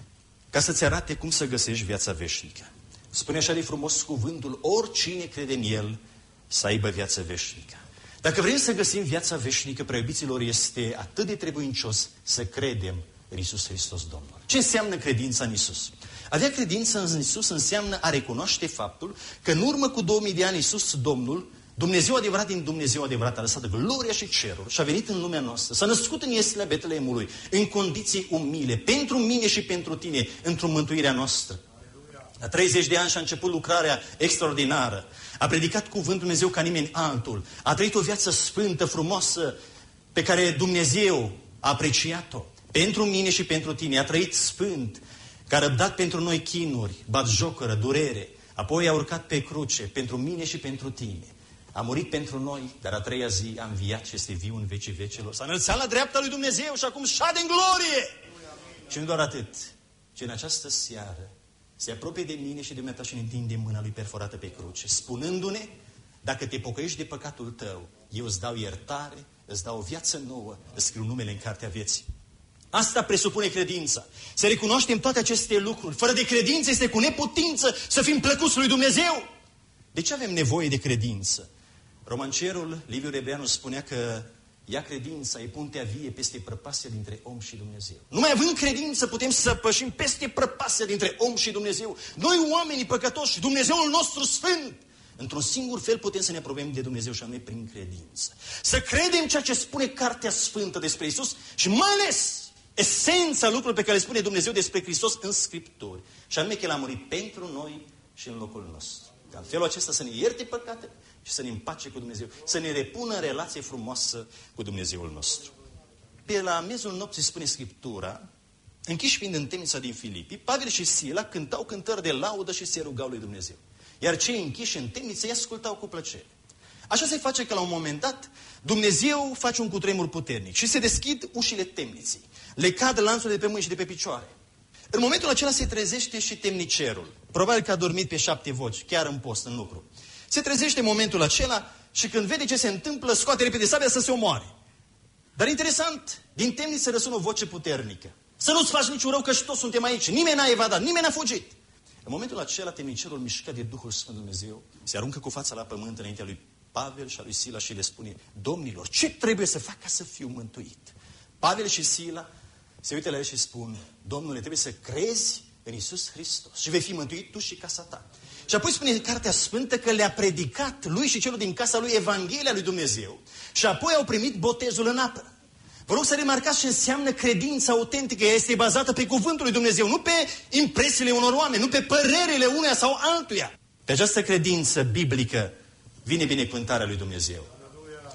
ca să-ți arate cum să găsești viața veșnică. Spune așa de frumos cuvântul: oricine crede în El să aibă viață veșnică. Dacă vrem să găsim viața veșnică, prea iubiților, este atât de trebuincios să credem în Iisus Hristos Domnul. Ce înseamnă credința în Iisus? Avea credință în Iisus înseamnă a recunoaște faptul că în urmă cu două mii de ani Iisus Domnul, Dumnezeu adevărat din Dumnezeu adevărat, a lăsat gloria și cerul și a venit în lumea noastră, s-a născut în Ieslea Betleemului, în condiții umile, pentru mine și pentru tine, într-o mântuirea noastră. La treizeci de ani și-a început lucrarea extraordinară. A predicat cuvântul Dumnezeu ca nimeni altul. A trăit o viață sfântă, frumoasă, pe care Dumnezeu a apreciat-o. Pentru mine și pentru tine. A trăit sfânt, că a răbdat pentru noi chinuri, batjocără, durere. Apoi a urcat pe cruce, pentru mine și pentru tine. A murit pentru noi, dar a treia zi a înviat și este viu în vecii vecilor. S-a înălțat la dreapta lui Dumnezeu și acum șade în glorie. Și nu doar atât, ci în această seară se apropie de mine și de mea și ne întinde mâna Lui perforată pe cruce, spunându-ne: dacă te pocăiești de păcatul tău, eu îți dau iertare, îți dau o viață nouă, îți scriu numele în cartea vieții. Asta presupune credința. Să recunoaștem toate aceste lucruri. Fără de credință este cu neputință să fim plăcuți lui Dumnezeu. De ce avem nevoie de credință? Romancerul Liviu Rebreanu spunea că ea, credința, e puntea vie peste prăpastia dintre om și Dumnezeu. Numai având credință putem să pășim peste prăpastia dintre om și Dumnezeu. Noi, oamenii păcătoși, Dumnezeul nostru sfânt, într-un singur fel putem să ne apropiem de Dumnezeu, și anume prin credință. Să credem ceea ce spune Cartea Sfântă despre Iisus și mai ales esența lucrurilor pe care le spune Dumnezeu despre Hristos în Scripturi. Și anume că El a murit pentru noi și în locul nostru. Ca în felul acesta să ne ierte păcate și să ne împace cu Dumnezeu, să ne repună în relație frumoasă cu Dumnezeul nostru. Pe la miezul nopții, spune Scriptura, închiși fiind în temnița din Filipi, Pavel și Sila cântau cântări de laudă și se rugau lui Dumnezeu. Iar cei închiși în temniță îi ascultau cu plăcere. Așa se face că la un moment dat Dumnezeu face un cutremur puternic și se deschid ușile temniței. Le cad lanțurile de pe mâini și de pe picioare. În momentul acela se trezește și temnicerul. Probabil că a dormit pe șapte voci, chiar în post, în lucru. Se trezește în momentul acela și când vede ce se întâmplă, scoate repede sabia să se omoare. Dar interesant, din temniță răsună o voce puternică: să nu-ți faci niciun rău, că și toți suntem aici. Nimeni n-a evadat, nimeni n-a fugit. În momentul acela, temnicerul, mișcat de Duhul Sfânt Dumnezeu, se aruncă cu fața la pământ înaintea lui Pavel și a lui Sila și le spune: domnilor, ce trebuie să fac ca să fiu mântuit? Pavel și Sila se uită la el și spun: Domnule, trebuie să crezi în Iisus Hristos și vei fi mântuit tu și casa ta. Și apoi spune Cartea Sfântă că le-a predicat lui și celor din casa lui Evanghelia lui Dumnezeu și apoi au primit botezul în apă. Vă rog să remarcați ce înseamnă credința autentică. Ea este bazată pe cuvântul lui Dumnezeu, nu pe impresiile unor oameni, nu pe părerile uneia sau altuia. Pe această credință biblică vine binecuvântarea lui Dumnezeu.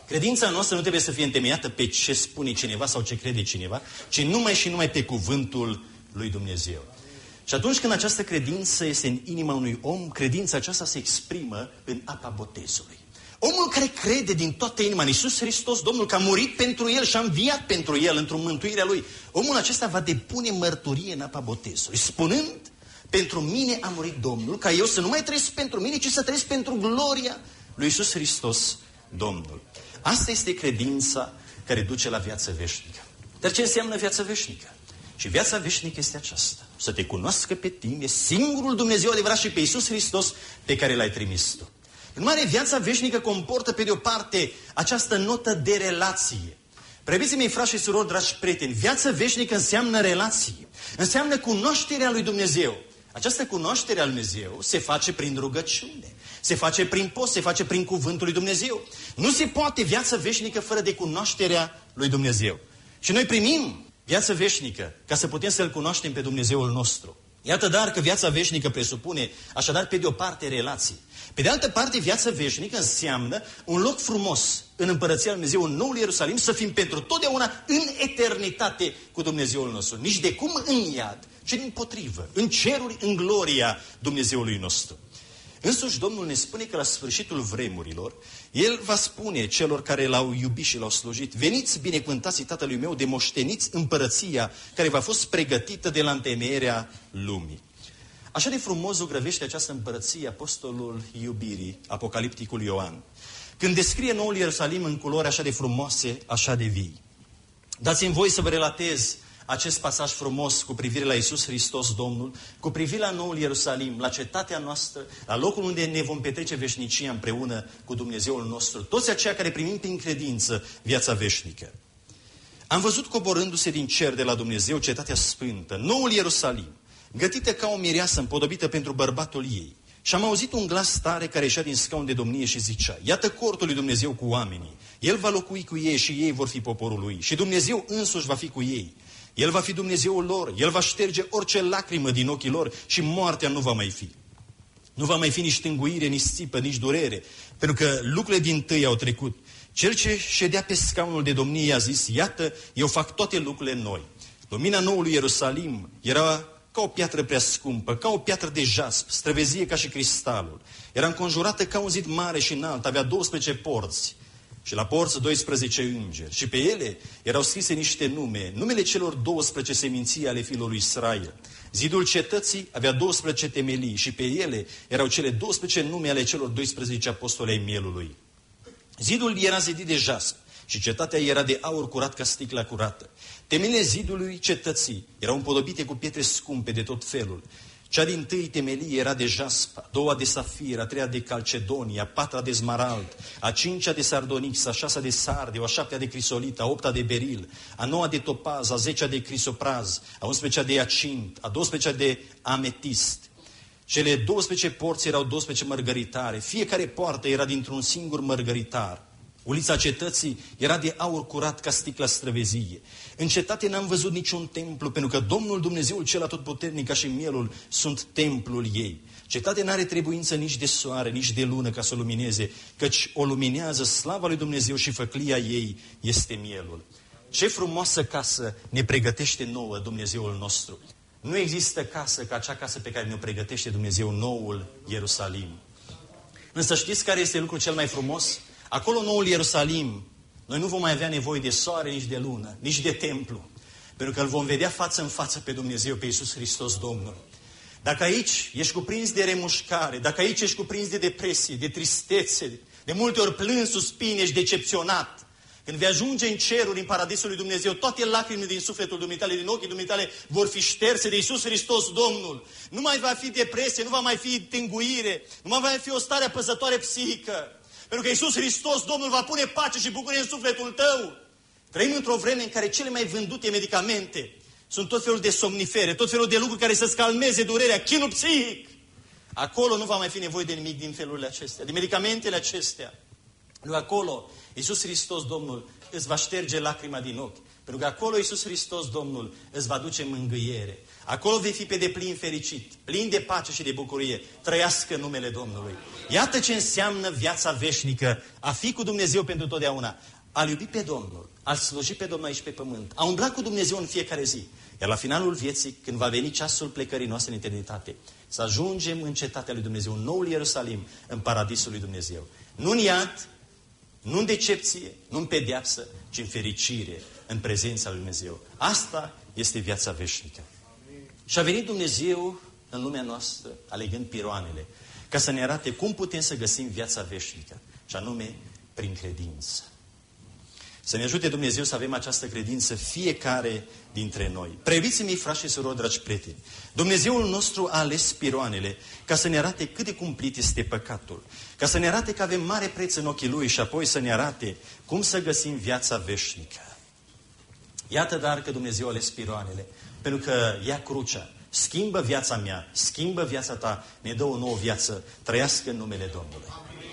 Credința noastră nu trebuie să fie întemeiată pe ce spune cineva sau ce crede cineva, ci numai și numai pe cuvântul lui Dumnezeu. Și atunci când această credință este în inima unui om, credința aceasta se exprimă în apa botezului. Omul care crede din toată inima în Iisus Hristos, Domnul, că a murit pentru el și a înviat pentru el într-o mântuire a lui, omul acesta va depune mărturie în apa botezului, spunând: pentru mine a murit Domnul, ca eu să nu mai trăiesc pentru mine, ci să trăiesc pentru gloria lui Iisus Hristos, Domnul. Asta este credința care duce la viață veșnică. Dar ce înseamnă viața veșnică? Și viața veșnică este aceasta: să te cunoască pe tine, singurul Dumnezeu adevărat, și pe Iisus Hristos pe care l-ai trimis tu. În mare, viața veșnică comportă, pe de o parte, această notă de relație. Prebiții mei, frați și surori, dragi prieteni, viața veșnică înseamnă relație. Înseamnă cunoașterea lui Dumnezeu. Această cunoaștere a lui Dumnezeu se face prin rugăciune, se face prin post, se face prin cuvântul lui Dumnezeu. Nu se poate viață veșnică fără de cunoașterea lui Dumnezeu. Și noi primim viață veșnică ca să putem să-L cunoaștem pe Dumnezeul nostru. Iată dar că viața veșnică presupune, așadar, pe de o parte, relații. Pe de altă parte, viața veșnică înseamnă un loc frumos în Împărăția lui Dumnezeu, în Noul Ierusalim, să fim pentru totdeauna în eternitate cu Dumnezeul nostru. Nici de cum în iad, ci dimpotrivă, în ceruri, în gloria Dumnezeului nostru. Însuși Domnul ne spune că la sfârșitul vremurilor, El va spune celor care L-au iubit și L-au slujit: veniți, binecuvântații Tatălui meu, de moșteniți împărăția care v-a fost pregătită de la întemeierea lumii. Așa de frumos zugrăvește această împărăție apostolul iubirii, apocalipticul Ioan, când descrie Noul Ierusalim în culori așa de frumoase, așa de vii. Dați-mi voi să vă relatez acest pasaj frumos cu privire la Iisus Hristos, Domnul, cu privire la Noul Ierusalim, la cetatea noastră, la locul unde ne vom petrece veșnicia împreună cu Dumnezeul nostru, toți aceia care primim prin credință viața veșnică. Am văzut coborându-se din cer de la Dumnezeu cetatea sfântă, Noul Ierusalim, gătită ca o mireasă împodobită pentru bărbatul ei. Și am auzit un glas tare care ieșea din scaun de domnie și zicea: iată cortul lui Dumnezeu cu oamenii. El va locui cu ei și ei vor fi poporul lui. Și Dumnezeu însuși va fi cu ei. El va fi Dumnezeul lor. El va șterge orice lacrimă din ochii lor și moartea nu va mai fi. Nu va mai fi nici tânguire, nici țipă, nici durere, pentru că lucrurile dintâi au trecut. Cel ce ședea pe scaunul de domnie i-a zis: iată, eu fac toate lucrurile noi. Lumina Noului Ierusalim era ca o piatră prea scumpă, ca o piatră de jasp, străvezie ca și cristalul. Era înconjurată ca un zid mare și înalt, avea douăsprezece porți și la porți doisprezece îngeri. Și pe ele erau scrise niște nume, numele celor douăsprezece seminții ale fiilor lui Israel. Zidul cetății avea douăsprezece temelii și pe ele erau cele douăsprezece nume ale celor doisprezece apostoli ai mielului. Zidul era zidit de jasp și cetatea era de aur curat ca sticla curată. Temelile zidului cetății erau împodobite cu pietre scumpe de tot felul. Cea din tâi temelie era de jasp, a doua de safir, a treia de calcedonie, a patra de smarald, a cincea de sardonix, a șasea de sardiu, a șaptea de crisolit, a opta de beril, a noua de topaz, a zecea de crisopraz, a unsprezecea de iacint, a douăsprezecea de ametist. Cele douăsprezece porți erau douăsprezece mărgăritare, fiecare poartă era dintr-un singur mărgăritar. Ulița cetății era de aur curat ca sticla străvezie. În cetate n-am văzut niciun templu, pentru că Domnul Dumnezeul cel atotputernic ca și mielul sunt templul ei. Cetatea n-are trebuință nici de soare, nici de lună ca să o lumineze, căci o luminează slava lui Dumnezeu și făclia ei este mielul. Ce frumoasă casă ne pregătește nouă Dumnezeul nostru! Nu există casă ca acea casă pe care ne-o pregătește Dumnezeu, Noul Ierusalim. Însă știți care este lucrul cel mai frumos? Acolo, Noul Ierusalim, noi nu vom mai avea nevoie de soare, nici de lună, nici de templu. Pentru că îl vom vedea față în față pe Dumnezeu, pe Iisus Hristos, Domnul. Dacă aici ești cuprins de remușcare, dacă aici ești cuprins de depresie, de tristețe, de multe ori plâns, suspini, ești decepționat, când vei ajunge în ceruri, în paradisul lui Dumnezeu, toate lacrimile din sufletul dumitale, din ochii dumitale, vor fi șterse de Iisus Hristos, Domnul. Nu mai va fi depresie, nu va mai fi tânguire, nu mai va fi o stare apăsătoare psihică. Pentru că Iisus Hristos, Domnul, va pune pace și bucurie în sufletul tău. Trăim într-o vreme în care cele mai vândute medicamente sunt tot felul de somnifere, tot felul de lucruri care să-ți calmeze durerea, chinul psihic. Acolo nu va mai fi nevoie de nimic din felurile acestea, de medicamentele acestea. Nu, acolo Iisus Hristos, Domnul, îți va șterge lacrima din ochi. Pentru că acolo Iisus Hristos, Domnul, îți va duce mângâiere. Acolo vei fi pe deplin fericit, plin de pace și de bucurie. Trăiască în numele Domnului. Iată ce înseamnă viața veșnică, a fi cu Dumnezeu pentru totdeauna. A-L iubi pe Domnul, a-L sluji pe Domnul aici pe pământ, a umbla cu Dumnezeu în fiecare zi. Iar la finalul vieții, când va veni ceasul plecării noastre în eternitate, să ajungem în cetatea lui Dumnezeu, în noul Ierusalim, în paradisul lui Dumnezeu. Nu în iad, nu în decepție, nu în pedeapsă, ci în fericire, în prezența lui Dumnezeu. Asta este viața veșnică. Și a venit Dumnezeu în lumea noastră, alegând piroanele, ca să ne arate cum putem să găsim viața veșnică, și anume prin credință. Să ne ajute Dumnezeu să avem această credință fiecare dintre noi. Preiubiți-i mei, frați și surori, dragi prieteni, Dumnezeul nostru a ales piroanele ca să ne arate cât de cumplit este păcatul, ca să ne arate că avem mare preț în ochii Lui și apoi să ne arate cum să găsim viața veșnică. Iată dar că Dumnezeu a ales piroanele, pentru că ia crucea, schimbă viața mea, schimbă viața ta, ne dă o nouă viață, trăiască în numele Domnului.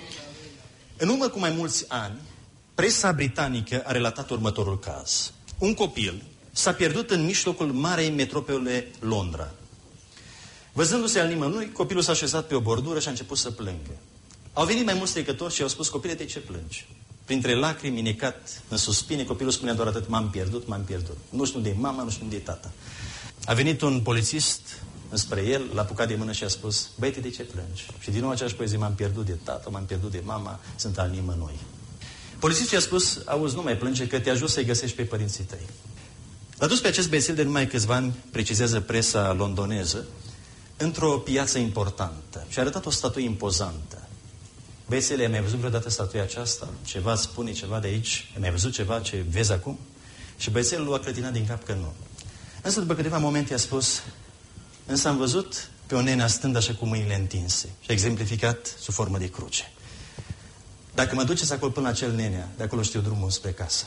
În urmă cu mai mulți ani, presa britanică a relatat următorul caz. Un copil s-a pierdut în mijlocul marei metropole Londra. Văzându-se al nimănui, copilul s-a așezat pe o bordură și a început să plângă. Au venit mai mulți trecători și au spus: copile, de ce plângi? Printre lacrimi, necat în suspine, copilul spunea doar atât: m-am pierdut, m-am pierdut. Nu știu unde e mama, nu știu unde e tata. A venit un polițist înspre el, l-a apucat de mână și a spus: băiete, de ce plângi? Și din nou aceeași poezie: m-am pierdut de tata, m-am pierdut de mama, sunt al nimănui. Polițistul i-a spus: auzi, nu mai plânge, că te ajut să-i găsești pe părinții tăi. L-a dus pe acest băiețel de numai câțiva ani, precizează presa londoneză, într-o piață importantă și a arătat o statuie impozantă. Băiețele, ai mai văzut vreodată statuia aceasta? Ceva îți spune ceva de aici? Ai mai văzut ceva ce vezi acum? Și băiețelul a clătinat din cap că nu. Însă după câteva momente a spus: însă am văzut pe o nenea stând așa cu mâinile întinse și a exemplificat sub formă de cruce. Dacă mă duceți acolo până la acel nenea, de acolo știu drumul spre casă.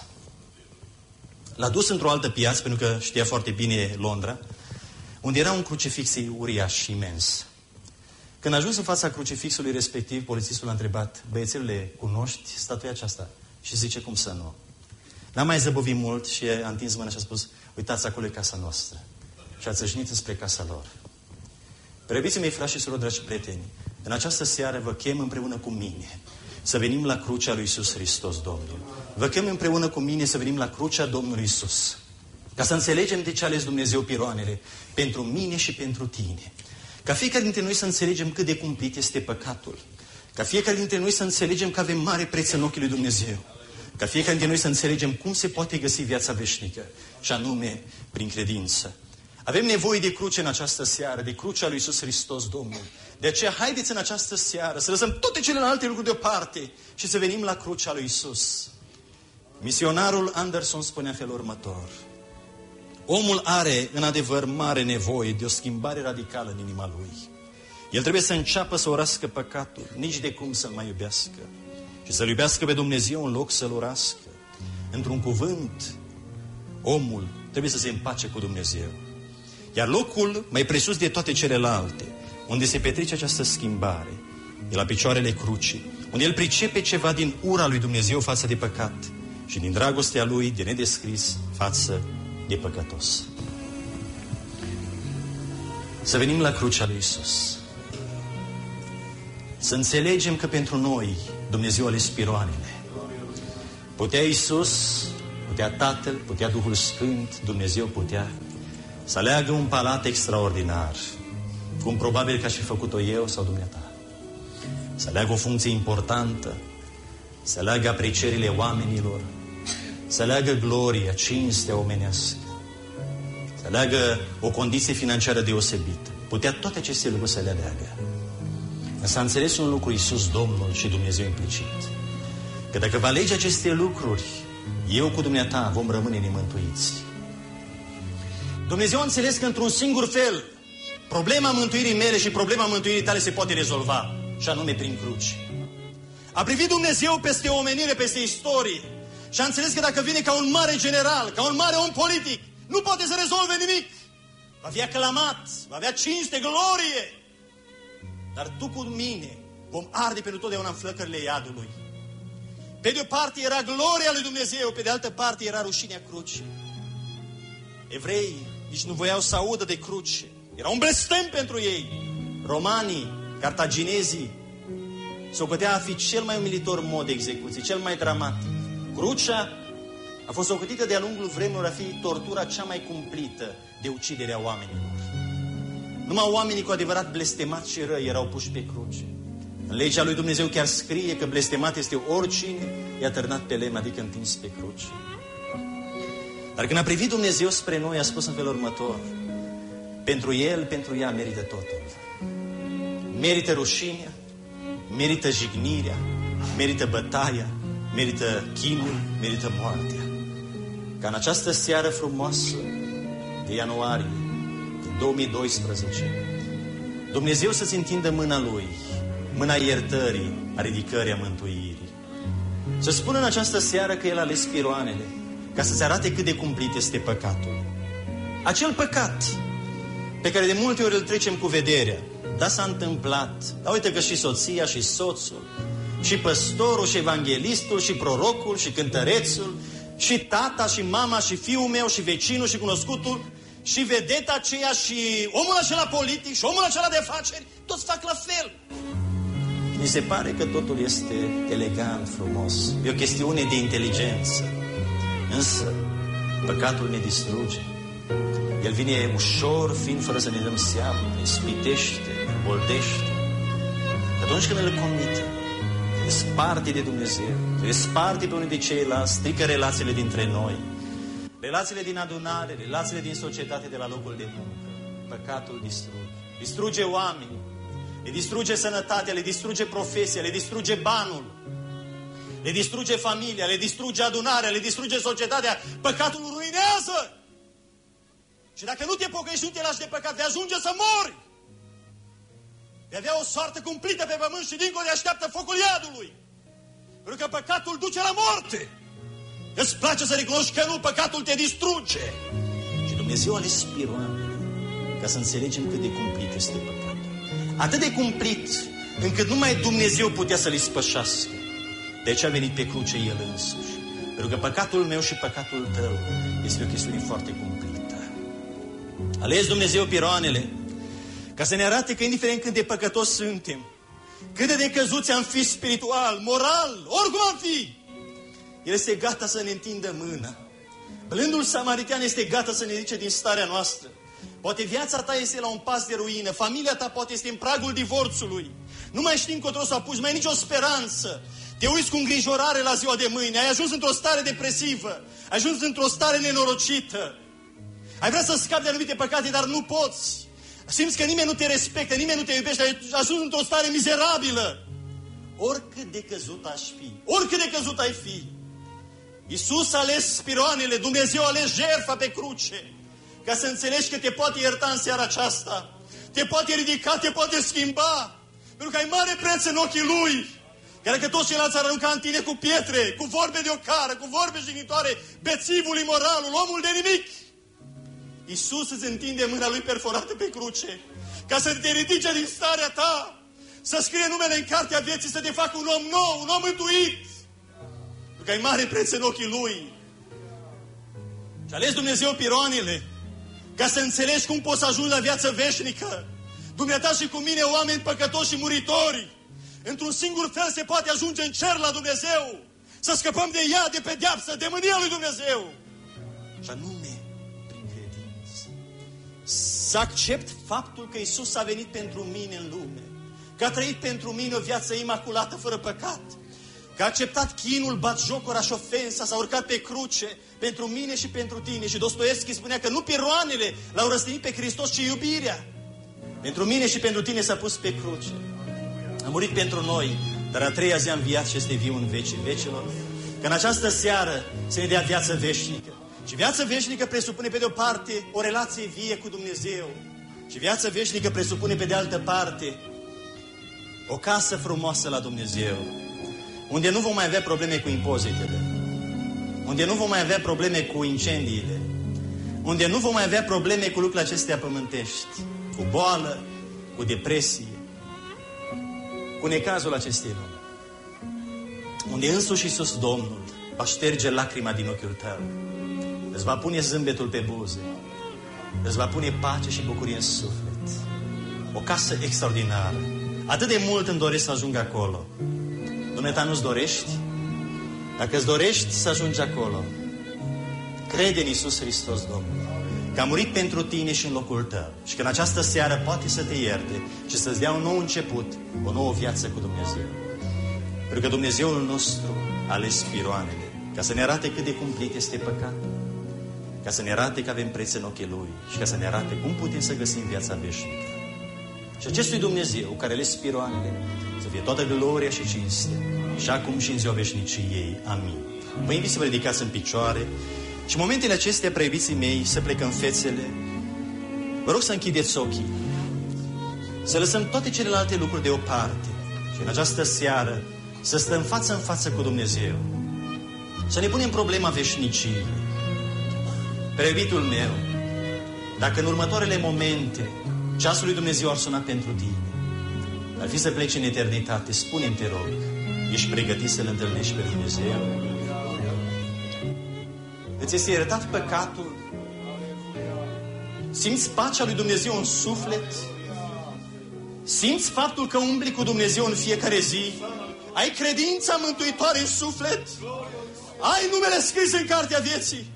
L-a dus într-o altă piață, pentru că știa foarte bine Londra, unde era un crucifix uriaș, imens. Când a ajuns în fața crucifixului respectiv, polițistul l-a întrebat: băiețelule, cunoști statuia aceasta? Și zice: cum să nu? N-a mai zăbovit mult și a întins mâna și a spus: uitați, acolo e casa noastră. Și a țâșnit spre casa lor. Preobiții mei, frați și surori, dragi prieteni, în această seară vă chem împreună cu mine să venim la crucea lui Iisus Hristos, Domnul. Vă chem împreună cu mine să venim la crucea Domnului Iisus, ca să înțelegem de ce a ales Dumnezeu piroanele pentru mine și pentru tine. Ca fiecare dintre noi să înțelegem cât de cumplit este păcatul. Ca fiecare dintre noi să înțelegem că avem mare preț în ochii lui Dumnezeu. Ca fiecare dintre noi să înțelegem cum se poate găsi viața veșnică, și anume prin credință. Avem nevoie de cruce în această seară, de crucea lui Iisus Hristos, Domnul. De aceea, haideți în această seară să lăsăm toate celelalte lucruri deoparte și să venim la crucea lui Iisus. Misionarul Anderson spunea în felul următor: omul are, în adevăr, mare nevoie de o schimbare radicală în inima lui. El trebuie să înceapă să urască păcatul, nici de cum să-l mai iubească, și să-l iubească pe Dumnezeu în loc să-l urască. Într-un cuvânt, omul trebuie să se împace cu Dumnezeu. Iar locul mai presus de toate celelalte, unde se petrece această schimbare, e la picioarele crucii, unde el pricepe ceva din ura lui Dumnezeu față de păcat și din dragostea lui de nedescris față de păcătos. Să venim la crucea lui Iisus. Să înțelegem că pentru noi Dumnezeu a ales piroanele. Putea Iisus, putea Tatăl, putea Duhul Sfânt, Dumnezeu putea să aleagă un palat extraordinar, cum probabil că aș fi făcut-o eu sau dumneata. Să aleagă o funcție importantă, să aleagă aprecierile oamenilor, să aleagă gloria, cinstea omenească, să aleagă o condiție financiară deosebită. Putea toate aceste lucruri să le aleagă. Însă a înțeles un lucru Iisus Domnul și Dumnezeu implicit: că dacă va alege aceste lucruri, eu cu dumneata vom rămâne nemântuiți. Dumnezeu a înțeles că într-un singur fel problema mântuirii mele și problema mântuirii tale se poate rezolva, și anume prin cruci. A privit Dumnezeu peste omenire, peste istorie, și a înțeles că dacă vine ca un mare general, ca un mare om politic, nu poate să rezolve nimic. Va fi aclamat, va avea cinste, glorie, dar tu cu mine vom arde pentru totdeauna în flăcările iadului. Pe de o parte era gloria lui Dumnezeu, pe de altă parte era rușinea crucii. Evrei nici nu voiau să audă de cruce. Era un blestem pentru ei. Romanii, cartaginezii, socotea a fi cel mai umilitor mod de execuție, cel mai dramatic. Crucea a fost socotită de-a lungul vremurilor a fi tortura cea mai cumplită de uciderea oamenilor. Numai oamenii cu adevărat blestemați și răi erau puși pe cruce. În legea lui Dumnezeu chiar scrie că blestemat este oricine i-a târnat pe lemn, adică întins pe cruce. Dar când a privit Dumnezeu spre noi, a spus în felul următor: pentru el, pentru ea merită totul. Merită rușinea, merită jignirea, merită bătaia, merită chinul, merită moartea. Ca în această seară frumoasă de ianuarie două mii doisprezece, Dumnezeu să-ți întindă mâna Lui, mâna iertării, a ridicării, a mântuirii. Să spună în această seară că El a ales piroanele ca să-ți arate cât de cumplit este păcatul. Acel păcat pe care de multe ori îl trecem cu vederea. Da, s-a întâmplat. Dar uite că și soția, și soțul, și păstorul, și evanghelistul, și prorocul, și cântărețul, și tata, și mama, și fiul meu, și vecinul, și cunoscutul, și vedeta aceea, și omul acela politic, și omul acela de afaceri, toți fac la fel. Mi se pare că totul este elegant, frumos. E o chestiune de inteligență. Însă, păcatul ne distruge. El vine ușor, fiind fără să ne dăm seama, ne spitește, ne boldește. Atunci când îl comite, ne sparte de Dumnezeu, ne sparte pe unii de ceilalți, strică relațiile dintre noi, relațiile din adunare, relațiile din societate, de la locul de muncă. Păcatul distruge. Distruge oameni, le distruge sănătatea, le distruge profesia, le distruge banul, le distruge familia, le distruge adunarea, le distruge societatea. Păcatul ruinează. Și dacă nu te pocăiești, nu te lași de păcat, vei ajunge să mori. Vei avea o soartă cumplită pe pământ și dincolo de așteaptă focul iadului. Pentru că păcatul duce la moarte. Îți place să recunoști că nu, păcatul te distruge. Și Dumnezeu a ales piroanele ca să înțelegem cât de cumplit este păcatul. Atât de cumplit încât numai Dumnezeu putea să-l ispășească. De aceea a venit pe cruce El însuși. Pentru că păcatul meu și păcatul tău este o chestiune foarte cumplită. A ales Dumnezeu piroanele ca să ne arate că indiferent cât de păcătoși suntem, cât de decăzuți am fi spiritual, moral, oricum am fi, El este gata să ne întindă mâna. Blândul samaritean este gata să ne ridice din starea noastră. Poate viața ta este la un pas de ruină, familia ta poate este în pragul divorțului, nu mai știi încotro să apuci, mai ai nicio speranță. Te uiți cu îngrijorare la ziua de mâine, ai ajuns într-o stare depresivă, ai ajuns într-o stare nenorocită. Ai vrea să scapi de anumite păcate, dar nu poți. Simți că nimeni nu te respectă, nimeni nu te iubește, ai ajuns într-o stare mizerabilă. Oricât de căzut aș fi, oricât de căzut ai fi, Iisus a ales spiroanele, Dumnezeu a ales jertfa pe cruce, ca să înțelegi că te poate ierta în seara aceasta, te poate ridica, te poate schimba, pentru că ai mare preț în ochii Lui. Chiar că toți ceilalți ar arunca în tine cu pietre, cu vorbe de ocară, cu vorbe jignitoare, bețivul, imoralul, omul de nimic. Iisus îți întinde mâna Lui perforată pe cruce, ca să te ridice din starea ta, să scrie numele în cartea vieții, să te facă un om nou, un om mântuit. Pentru că ai mare preț în ochii Lui. Și ales Dumnezeu piroanele, ca să înțelegi cum poți să ajungi la viață veșnică. Dumneata și cu mine, oameni păcătoși și muritori, într-un singur fel se poate ajunge în cer la Dumnezeu, să scăpăm de ea, de pedeapsă, de mânia lui Dumnezeu. Și anume, prin credință. Să accept faptul că Iisus a venit pentru mine în lume, că a trăit pentru mine o viață imaculată, fără păcat, că a acceptat chinul, batjocura și ofensa, s-a urcat pe cruce pentru mine și pentru tine. Și Dostoevski spunea că nu piroanele l-au răstignit pe Hristos, ci iubirea. Pentru mine și pentru tine s-a pus pe cruce. A murit pentru noi, dar a treia zi a înviat și este viu în vecii vecilor. Că în această seară să ne dea viață veșnică. Și viață veșnică presupune pe de o parte o relație vie cu Dumnezeu. Și viață veșnică presupune pe de altă parte o casă frumoasă la Dumnezeu, unde nu vom mai avea probleme cu impozitele, unde nu vom mai avea probleme cu incendiile, unde nu vom mai avea probleme cu lucrurile acestea pământești, cu boală, cu depresie, cu necazul acestei lumi, unde însuși Iisus Domnul va șterge lacrima din ochiul tău, îți va pune zâmbetul pe buze, îți va pune pace și bucurie în suflet. O casă extraordinară. Atât de mult îmi doresc să ajung acolo. Dumneata nu-ți dorești? Dacă îți dorești să ajungi acolo, crede în Iisus Hristos, Domnul, că a murit pentru tine și în locul tău și că în această seară poate să te ierte și să-ți dea un nou început, o nouă viață cu Dumnezeu. Pentru că Dumnezeul nostru a ales piroanele ca să ne arate cât de cumplit este păcatul, ca să ne arate că avem preț în ochii Lui și ca să ne arate cum putem să găsim viața veșnică. Și acestui Dumnezeu care le spiroanele să fie toată gloria și cinstea și acum și în ziua veșniciei. Amin. Vă invit să vă ridicați în picioare și în momentele acestea, preiubiții mei, să plecăm fețele. Vă rog să închideți ochii, să lăsăm toate celelalte lucruri deoparte și în această seară să stăm față în față cu Dumnezeu, să ne punem problema veșniciei. Preiubitul meu, dacă în următoarele momente ceasul lui Dumnezeu ar suna pentru tine, ar fi să pleci în eternitate, spune-mi, te rog, ești pregătit să-L întâlnești pe Dumnezeu? Îți este iertat păcatul? Simți pacea lui Dumnezeu în suflet? Simți faptul că umbli cu Dumnezeu în fiecare zi? Ai credința mântuitoare în suflet? Ai numele scris în cartea vieții?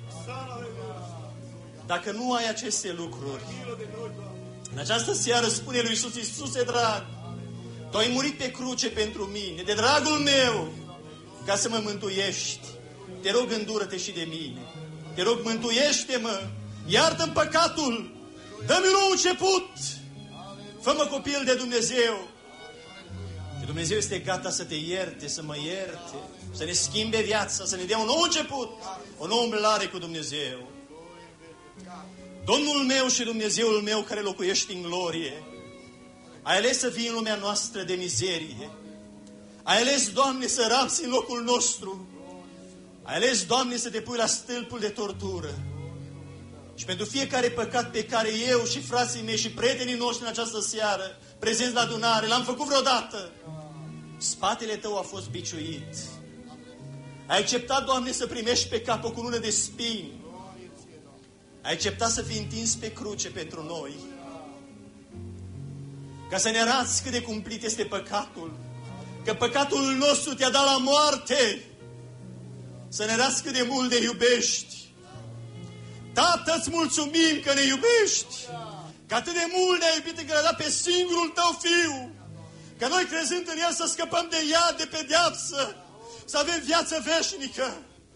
Dacă nu ai aceste lucruri, în această seară spune lui Iisus: Iisuse drag, Tu ai murit pe cruce pentru mine, de dragul meu, ca să mă mântuiești. Te rog, îndură-te și de mine. Te rog, mântuiește-mă, iartă-mi păcatul, dă-mi un nou început, fă-mă copil de Dumnezeu. Și Dumnezeu este gata să te ierte, să mă ierte, să ne schimbe viața, să ne dea un nou început, o nouă umblare cu Dumnezeu. Domnul meu și Dumnezeul meu care locuiești în glorie, ai ales să vii în lumea noastră de mizerie. Ai ales, Doamne, să rapsi în locul nostru. Ai ales, Doamne, să te pui la stâlpul de tortură. Și pentru fiecare păcat pe care eu și frații mei și prietenii noștri în această seară, prezenți la adunare, l-am făcut vreodată, spatele Tău a fost biciuit. Ai acceptat, Doamne, să primești pe cap o cunună de spini. Ai acceptat să fii întins pe cruce pentru noi, ca să ne arăți cât de cumplit este păcatul, că păcatul nostru Te-a dat la moarte, să ne arăți cât de mult ne iubești. Tată, îți mulțumim că ne iubești, că atât de mult ne-ai iubit încât ne-ai dat pe singurul Tău Fiu, că noi, crezând în El, să scăpăm de iad, de pedeapsă, să avem viață veșnică.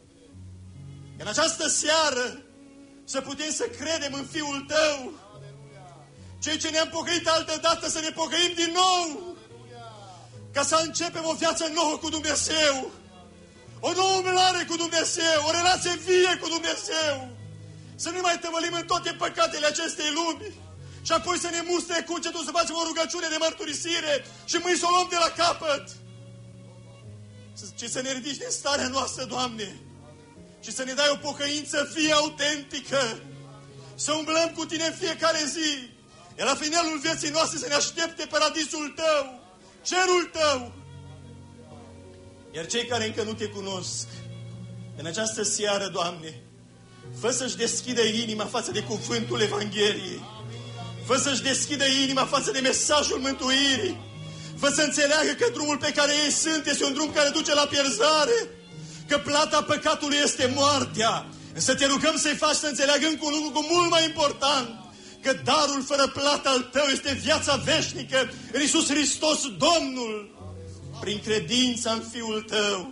În această seară să putem să credem în Fiul Tău. Cei ce ne-am pocăit altă dată să ne pocăim din nou, ca să începem o viață nouă cu Dumnezeu, o nouă umblare cu Dumnezeu, o relație vie cu Dumnezeu. Să nu mai tăvălim în toate păcatele acestei lumi și apoi să ne mustre cu încetul să facem o rugăciune de mărturisire și mâini să o luăm de la capăt. Ci să ne ridici din starea noastră, Doamne, și să ne dai o pocăință fie autentică, să umblăm cu Tine în fiecare zi, iar la finalul vieții noastre să ne aștepte paradisul Tău, cerul Tău. Iar cei care încă nu Te cunosc, în această seară, Doamne, fă să-și deschidă inima față de cuvântul Evangheliei, fă să-și deschidă inima față de mesajul mântuirii, fă să înțeleagă că drumul pe care ei sunt este un drum care duce la pierzare, că plata păcatului este moartea. Însă Te rugăm să-i faci să înțeleagă încă un lucru mult mai important, că darul fără plată al Tău este viața veșnică în Iisus Hristos, Domnul, prin credința în Fiul Tău.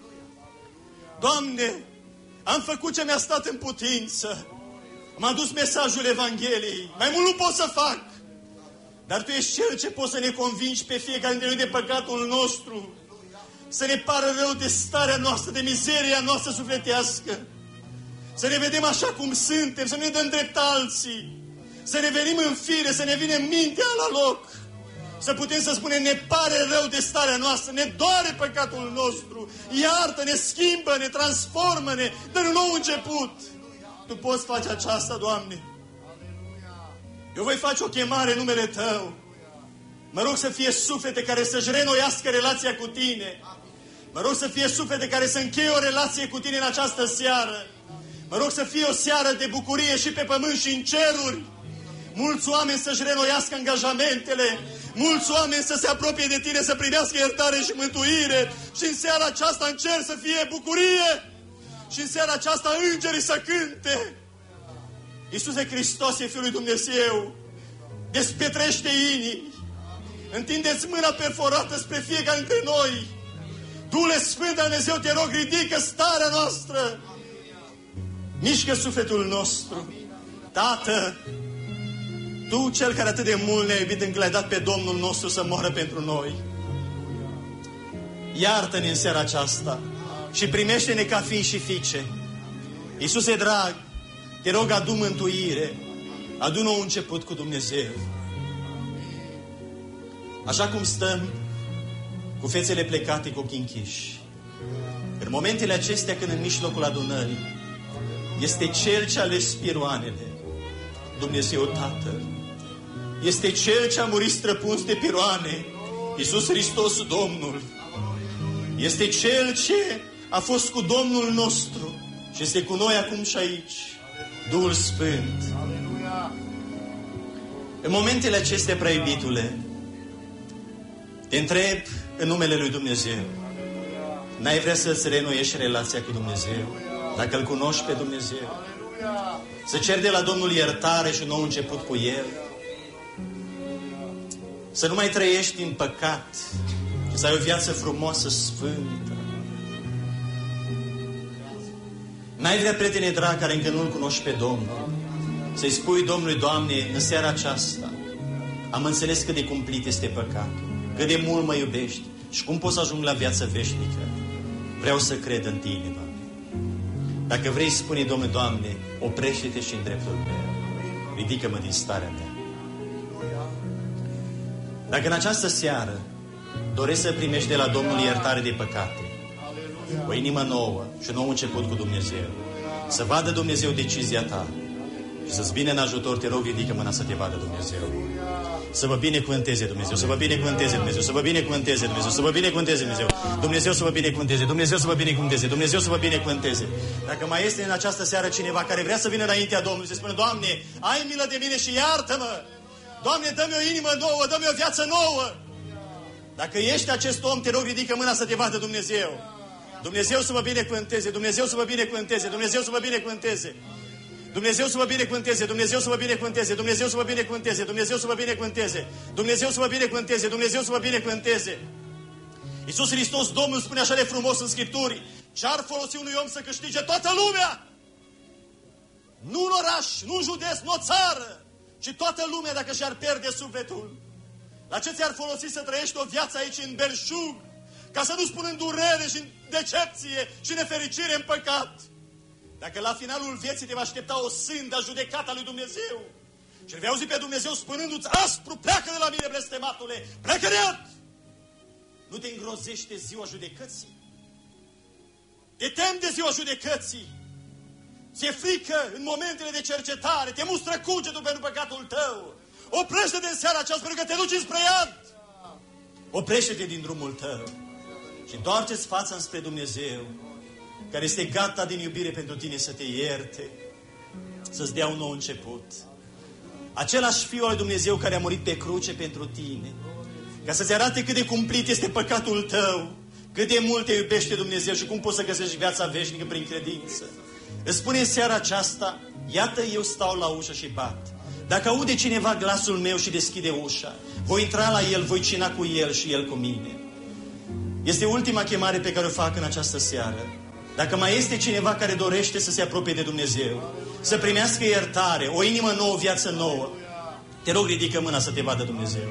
Doamne, am făcut ce mi-a stat în putință, am adus mesajul Evangheliei, mai mult nu pot să fac, dar Tu ești Cel ce poți să ne convingi pe fiecare dintre noi de păcatul nostru, să ne pară rău de starea noastră, de mizeria noastră sufletească, să ne vedem așa cum suntem, să nu ne dăm drept alții, să ne venim în fire, să ne vine mintea la loc, să putem să spunem: ne pare rău de starea noastră, ne doare păcatul nostru, iartă-ne, schimbă-ne, transformă-ne, dă-ne un nou început. Tu poți face aceasta, Doamne. Eu voi face o chemare în numele Tău. Mă rog să fie suflete care să-și renoiască relația cu Tine. Mă rog să fie suflete care să încheie o relație cu Tine în această seară. Mă rog să fie o seară de bucurie și pe pământ și în ceruri. Mulți oameni să-și renoiască angajamentele, mulți oameni să se apropie de tine, să primească iertare și mântuire. Și în seara aceasta în cer să fie bucurie. Și în seara aceasta îngerii să cânte. Iisuse Hristos e Fiul lui Dumnezeu. Despietrește inimi. Întindeți mâna perforată spre fiecare dintre noi. Duhule Sfânt al Dumnezeu, te rog, ridică starea noastră. Mișcă sufletul nostru. Tată, Tu, Cel care atât de mult ne-ai iubit, încă l-ai dat pe Domnul nostru să moară pentru noi. Iartă-ne în seara aceasta și primește-ne ca fii și fiice. Iisuse drag, te rog, adu mântuire, adu nou început cu Dumnezeu. Așa cum stăm cu fețele plecate, cu ochii închiși, în momentele acestea când în mijlocul adunării este Cel ce a ales piroanele, Dumnezeu Tatăl, este Cel ce a murit străpuns de piroane, Iisus Hristos Domnul, este Cel ce a fost cu Domnul nostru și este cu noi acum și aici, Duhul Sfânt. În momentele acestea, prea iubitule, te întreb în numele lui Dumnezeu, n-ai vrea să-ți reînnoiești relația cu Dumnezeu, dacă îl cunoști pe Dumnezeu, să ceri de la Domnul iertare și un nou început cu El, să nu mai trăiești în păcat, să ai o viață frumoasă, sfântă. N-ai vrea, prietene drag, care încă nu-L cunoști pe Domnul, să-i spui Domnului: Doamne, în seara aceasta am înțeles cât de cumplit este păcatul, cât de mult mă iubești și cum pot să ajung la viață veșnică. Vreau să cred în Tine, Doamne. Dacă vrei, spune Domnul: Doamne, oprește-te și în dreptul meu, ridică-mă din starea mea. Dacă în această seară dorești să primești de la Domnul iertare de păcate, o inimă nouă și un nou început cu Dumnezeu, să vadă Dumnezeu decizia ta și să-ți vină în ajutor, te rog, ridică mâna să te vadă Dumnezeu. Să vă binecuvânteze Dumnezeu, să vă binecuvânteze Dumnezeu, să vă binecuvânteze Dumnezeu, să vă binecuvânteze Dumnezeu, Dumnezeu să vă binecuvânteze, Dumnezeu să vă binecuvânteze, Dumnezeu să vă binecuvânteze. Dacă mai este în această seară cineva care vrea să vină înaintea Domnului, să spună: Doamne, ai milă de mine și iartă-mă! Doamne, dă-mi o inimă nouă, dă-mi o viață nouă! Dacă ești acest om, te rog, ridică mâna să te vadă Dumnezeu. Dumnezeu să vă binecuvânteze, Dumnezeu să vă binecuvânteze, Dumnezeu să vă binecuvânteze. Dumnezeu să vă binecuvânteze, Dumnezeu să vă binecuvânteze, Dumnezeu să vă binecuvânteze, Dumnezeu să vă binecuvânteze, Dumnezeu să vă binecuvânteze, Dumnezeu să vă binecuvânteze. Iisus Hristos Domnul spune așa de frumos în Scripturi: ce-ar folosi unui om să câștige toată lumea? Nu un oraș, nu un județ, nu o țară, ci toată lumea dacă și-ar pierde sufletul. La ce ți-ar folosi să trăiești o viață aici în belșug, ca să nu spun în durere și în decepție și nefericire, în păcat? Dacă la finalul vieții te va aștepta o sânda judecata lui Dumnezeu și îl vei auzi pe Dumnezeu spunându-ți aspru: pleacă de la mine, blestematule, pleacă de iad! Nu te îngrozește ziua judecății? Te temi de ziua judecății? Ți-e frică în momentele de cercetare? Te mustră cugetul pentru păcatul tău? Oprește-te în seara aceasta, pentru că te duci înspre iad! Oprește-te din drumul tău și întoarce-ți fața înspre Dumnezeu, care este gata din iubire pentru tine să te ierte, să-ți dea un nou început. Același Fiul al lui Dumnezeu care a murit pe cruce pentru tine, ca să-ți arate cât de cumplit este păcatul tău, cât de mult te iubește Dumnezeu și cum poți să găsești viața veșnică prin credință. Îți spune în seara aceasta: iată, eu stau la ușă și bat. Dacă aude cineva glasul meu și deschide ușa, voi intra la el, voi cina cu el și el cu mine. Este ultima chemare pe care o fac în această seară. Dacă mai este cineva care dorește să se apropie de Dumnezeu, să primească iertare, o inimă nouă, o viață nouă, te rog, ridică mâna să te vadă Dumnezeu.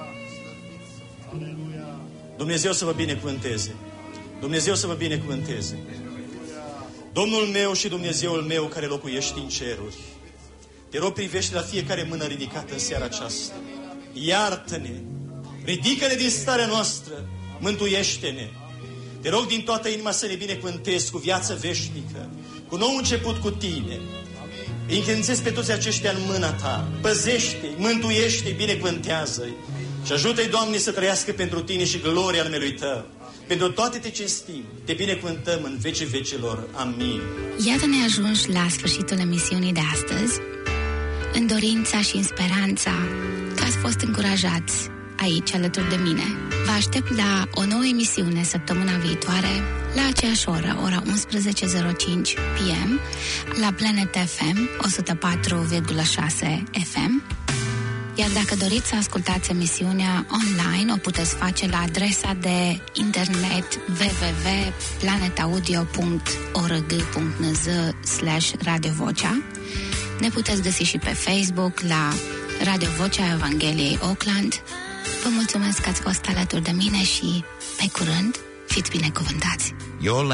Dumnezeu să vă binecuvânteze. Dumnezeu să vă binecuvânteze. Domnul meu și Dumnezeul meu care locuiești în ceruri, te rog, privește la fiecare mână ridicată în seara aceasta. Iartă-ne, ridică-ne din starea noastră, mântuiește-ne. Te rog din toată inima să ne binecuvântezi cu viață veșnică, cu nou început cu Tine. Îi încredințez pe toți aceștia în mâna Ta. Păzește-i, mântuiește-i, binecuvântează-i și ajută-i, Doamne, să trăiască pentru Tine și gloria numelui Tău. Pentru toate te cinstim, te binecuvântăm în vecii vecilor. Amin. Iată-ne ajungi la sfârșitul emisiunii de astăzi, în dorința și în speranța că ați fost încurajați aici alături de mine. Vă aștept la o nouă emisiune săptămâna viitoare, la aceeași oră, ora unsprezece zero cinci p m, la Planet F M o sută patru virgulă șase F M. Iar dacă doriți să ascultați emisiunea online, o puteți face la adresa de internet w w w punct planetaudio punct org punct n z slash radiovocea. Ne puteți găsi și pe Facebook la Radio Vocea Evangheliei Oakland. Vă mulțumesc că ați fost alături de mine și pe curând fiți binecuvântați!